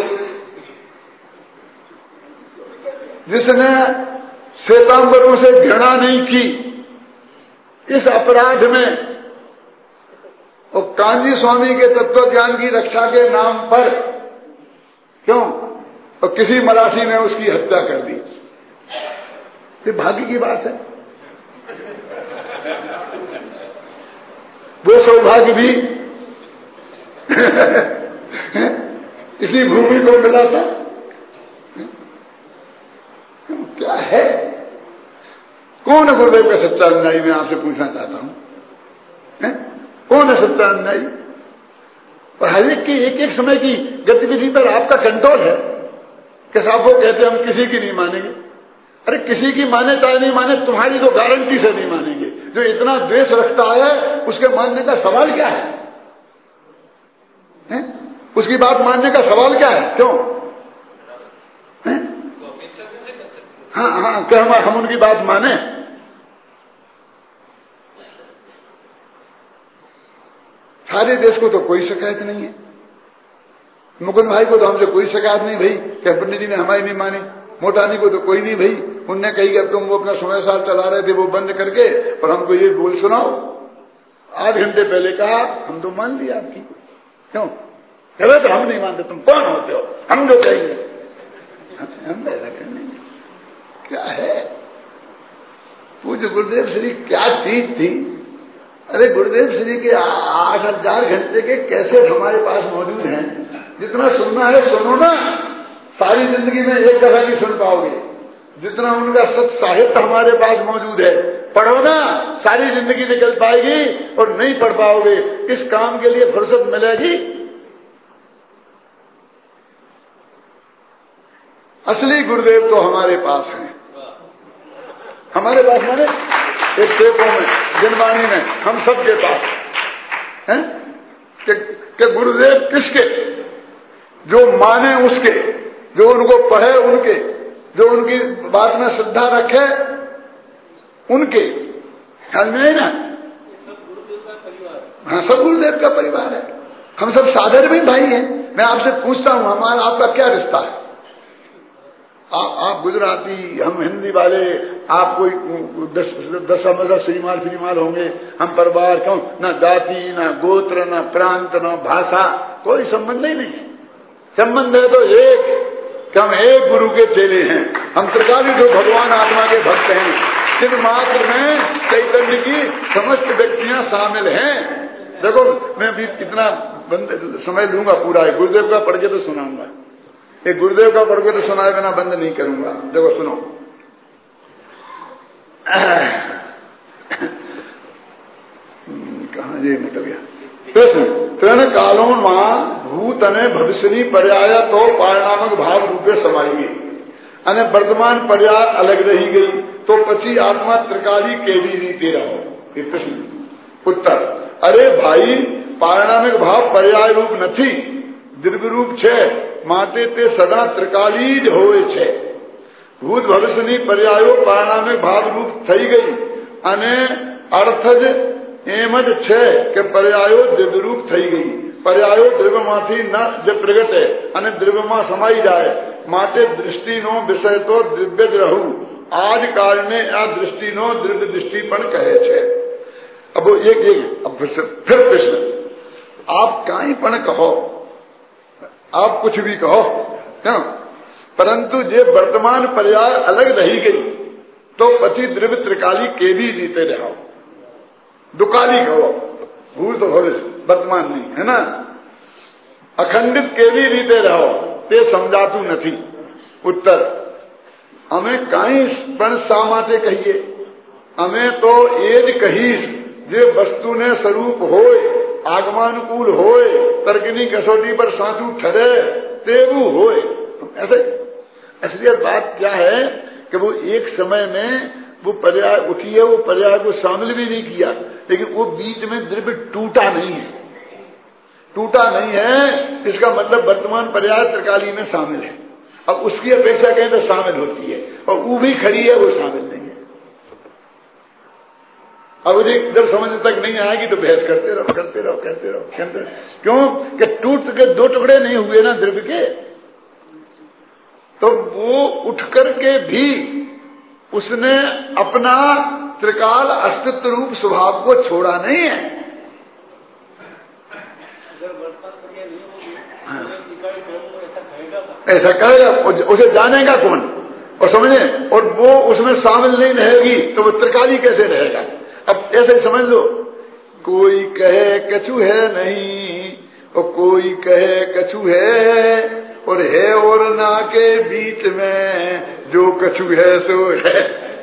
जिसने श्वेतांबरों से घृणा नहीं की, इस अपराध में और कांजी स्वामी के तत्व ज्ञान की रक्षा के नाम पर, क्यों, और किसी मराठी ने उसकी हत्या कर दी। ये भाग्य की बात है। वो सौभाग्य भी इसी भूमि को मिला था। क्या है, कौन है गुरुदेव का सच्चा अनुयायी? मैं आपसे पूछना चाहता हूं, कौन है सच्चा अनुयायी? और हर एक की एक एक समय की गतिविधि पर आपका कंट्रोल है कि साहब वो कहते हम किसी की नहीं मानेंगे। अरे किसी की माने चाहे नहीं माने, तुम्हारी तो गारंटी से नहीं मानेंगे। जो इतना द्वेष रखता है उसके मानने का सवाल क्या है, है? उसकी बात मानने का सवाल क्या है? क्यों? है? हाँ हाँ, क्या हम, हम उनकी बात माने? सारे देश को तो कोई शिकायत नहीं है। मुकुंद भाई को तो हमसे कोई शिकायत नहीं भाई कि पंडित जी ने हमारी नहीं मानी। मोटानी को तो कोई नहीं भाई, उनने कही कि तुम वो अपना समय साल चला रहे थे वो बंद करके और हमको ये बोल सुनाओ। आध घंटे पहले कहा, हम तो मान लिया आपकी। क्यों? कहे तो हम नहीं मानते, तुम कौन होते हो हम जो कहेंगे? हम ऐसा कहने क्या है? पूज्य गुरुदेव श्री क्या चीज थी? अरे गुरुदेव श्री के आठ हजार घंटे के कैसे हमारे पास मौजूद हैं। जितना सुनना है सुनो ना, सारी जिंदगी में एक दफा नहीं सुन पाओगे। जितना उनका सत साहित्य हमारे पास मौजूद है, पढ़ो ना, सारी जिंदगी निकल पाएगी। और नहीं पढ़ पाओगे, इस काम के लिए फुर्सत मिलेगी? असली गुरुदेव तो हमारे पास हैं। हमारे पास माने एक टेपों में, जिनवाणी में, हम सबके पास हैं कि, कि गुरुदेव किसके? जो माने उसके, जो उनको पढ़े उनके, जो उनकी बात में श्रद्धा रखे उनके। ख्याल में है ना? हाँ, सब गुरुदेव का परिवार है। हम सब साधर भी भाई हैं। मैं आपसे पूछता हूं, हमारा आपका क्या रिश्ता है? आ, आप गुजराती, हम हिंदी वाले, आप कोई दस दस मतलब श्रीमाल श्रीमाल होंगे, हम परिवार। क्यों? ना जाति, ना गोत्र, ना प्रांत, ना भाषा, कोई संबंध ही नहीं है। संबंध है तो एक कि हम एक गुरु के चेले हैं। हम त्रिकाली जो भगवान आत्मा के भक्त हैं, जिन मात्र में चैतन्य की समस्त व्यक्तियां शामिल हैं। देखो, मैं भी कितना समय लूंगा पूरा है, गुरुदेव का पढ़ के तो सुनाऊंगा। एक गुरुदेव का पढ़ के तो सुनाए बिना बंद नहीं करूंगा। देखो सुनो, कहा ये निकल गया प्रश्न। तृण कालों मां भूत अने भविष्यनी पर्याय तो पारिणामक भाव रूपे समाई અને वर्तमान पर्याय अलग रही गई तो पची आत्मा त्रिकाली केवी रीते रहो। ये प्रश्न। उत्तर, अरे भाई पारिणामिक भाव पर्याय रूप નથી, દ્રવ્ય રૂપ છે, માટે તે સદા ત્રિકાલી જ હોય છે। ભૂત ભવિષ્યની પર્યાયો પારિણામિક ભાવ રૂપ થઈ ગઈ અને અર્થ જ એમ જ છે કે પર્યાયો દ્રવ્ય રૂપ થઈ ગઈ। પર્યાયો દ્રવ્યમાંથી ન જે પ્રગટે અને દ્રવ્યમાં સમાઈ જાય, માટે દૃષ્ટિનો વિષય તો દ્રવ્ય જ રહું। આ જ કારણે આ દૃષ્ટિનો દ્રવ્ય દૃષ્ટિ પણ કહે છે। अब एक एक अब फिर प्रश्न, आप कहीं पण कहो, आप कुछ भी कहो, क्यों? परंतु जे वर्तमान पर्याय अलग रही गई तो पची द्रव्य त्रिकाली के भी जीते रहो। दुकाली कहो, भूत भविष्य वर्तमान नहीं है ना। अखंडित के भी रीते रहो ते समझातु नहीं। उत्तर, हमें कहीं पण शा माटे कहिए, हमें तो एज कहीश जे वस्तु ने स्वरूप होय, आगमानुकूल होय, तर्कनी कसौटी पर साधु ठहरे तेवु होय। ऐसे असलियत बात क्या है कि वो एक समय में वो पर्याय उठी है, वो पर्याय को शामिल भी नहीं किया, लेकिन वो बीच में द्रव्य टूटा नहीं है। टूटा नहीं है इसका मतलब वर्तमान पर्याय त्रिकाली में शामिल है। अब उसकी अपेक्षा कहें तो शामिल होती है, और वो भी खड़ी है, वो शामिल नहीं है। अब जब समझ तक नहीं आएगी तो बहस करते रहो करते रहो करते रहो कहते रहो। क्यों कि टूट के दो टुकड़े नहीं हुए ना द्रव्य के, तो वो उठ करके भी उसने अपना त्रिकाल अस्तित्व रूप स्वभाव को छोड़ा नहीं है। ऐसा कहेगा, उसे जानेगा कौन और समझे, और वो उसमें शामिल नहीं रहेगी तो वो त्रिकाली कैसे रहेगा। अब ऐसे समझ लो, कोई कहे कछु है नहीं और कोई कहे कछु है, और है और ना के बीच में जो कछु है सो है।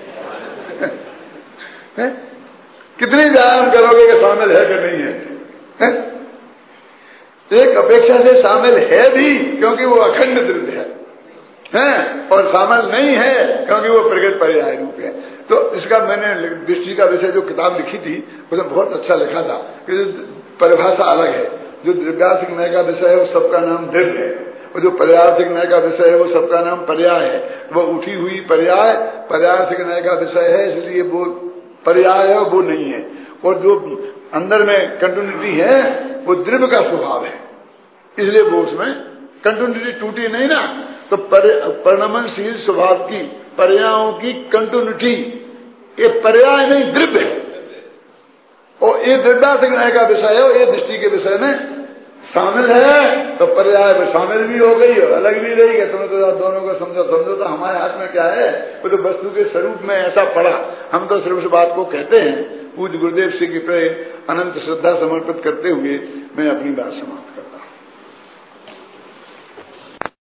है? कितनी व्यायाम करोगे कि शामिल है कि नहीं है, है? एक अपेक्षा से शामिल है भी क्योंकि वो अखंड द्रव्य है, हैं? और शामिल नहीं है क्योंकि वो प्रगट पर्याय रूप है। तो इसका मैंने दृष्टि का विषय जो किताब लिखी थी उसमें बहुत अच्छा लिखा था कि परिभाषा अलग है। जो द्रव्यार्थिक न्याय का विषय है वो सबका नाम द्रव्य है, और जो पर्यार्थिक न्याय का विषय है वो सबका नाम पर्याय है। वो उठी हुई पर्याय पर्यार्थिक न्याय का विषय है, इसलिए वो पर्याय है, वो नहीं है। और जो अंदर में कंटिन्यूटी है वो द्रव्य का स्वभाव है, इसलिए वो उसमें कंटिन्यूटी टूटी नहीं ना। तो परिणमनशील स्वभाव की पर्यायों की कंटिन्यूटी ये पर्याय नहीं द्रव्य है, और ये द्रव्यार्थिक न्याय का विषय है, और ये दृष्टि के विषय में शामिल है। तो पर्याय में शामिल भी हो गई और अलग भी रही है। तुम्हें तो दोनों को समझो समझो तो हमारे हाथ में क्या है, वो तो वस्तु के स्वरूप में ऐसा पड़ा। हम तो सिर्फ उस बात को कहते हैं। पूज्य गुरुदेव श्री की पे अनंत श्रद्धा समर्पित करते हुए मैं अपनी बात समाप्त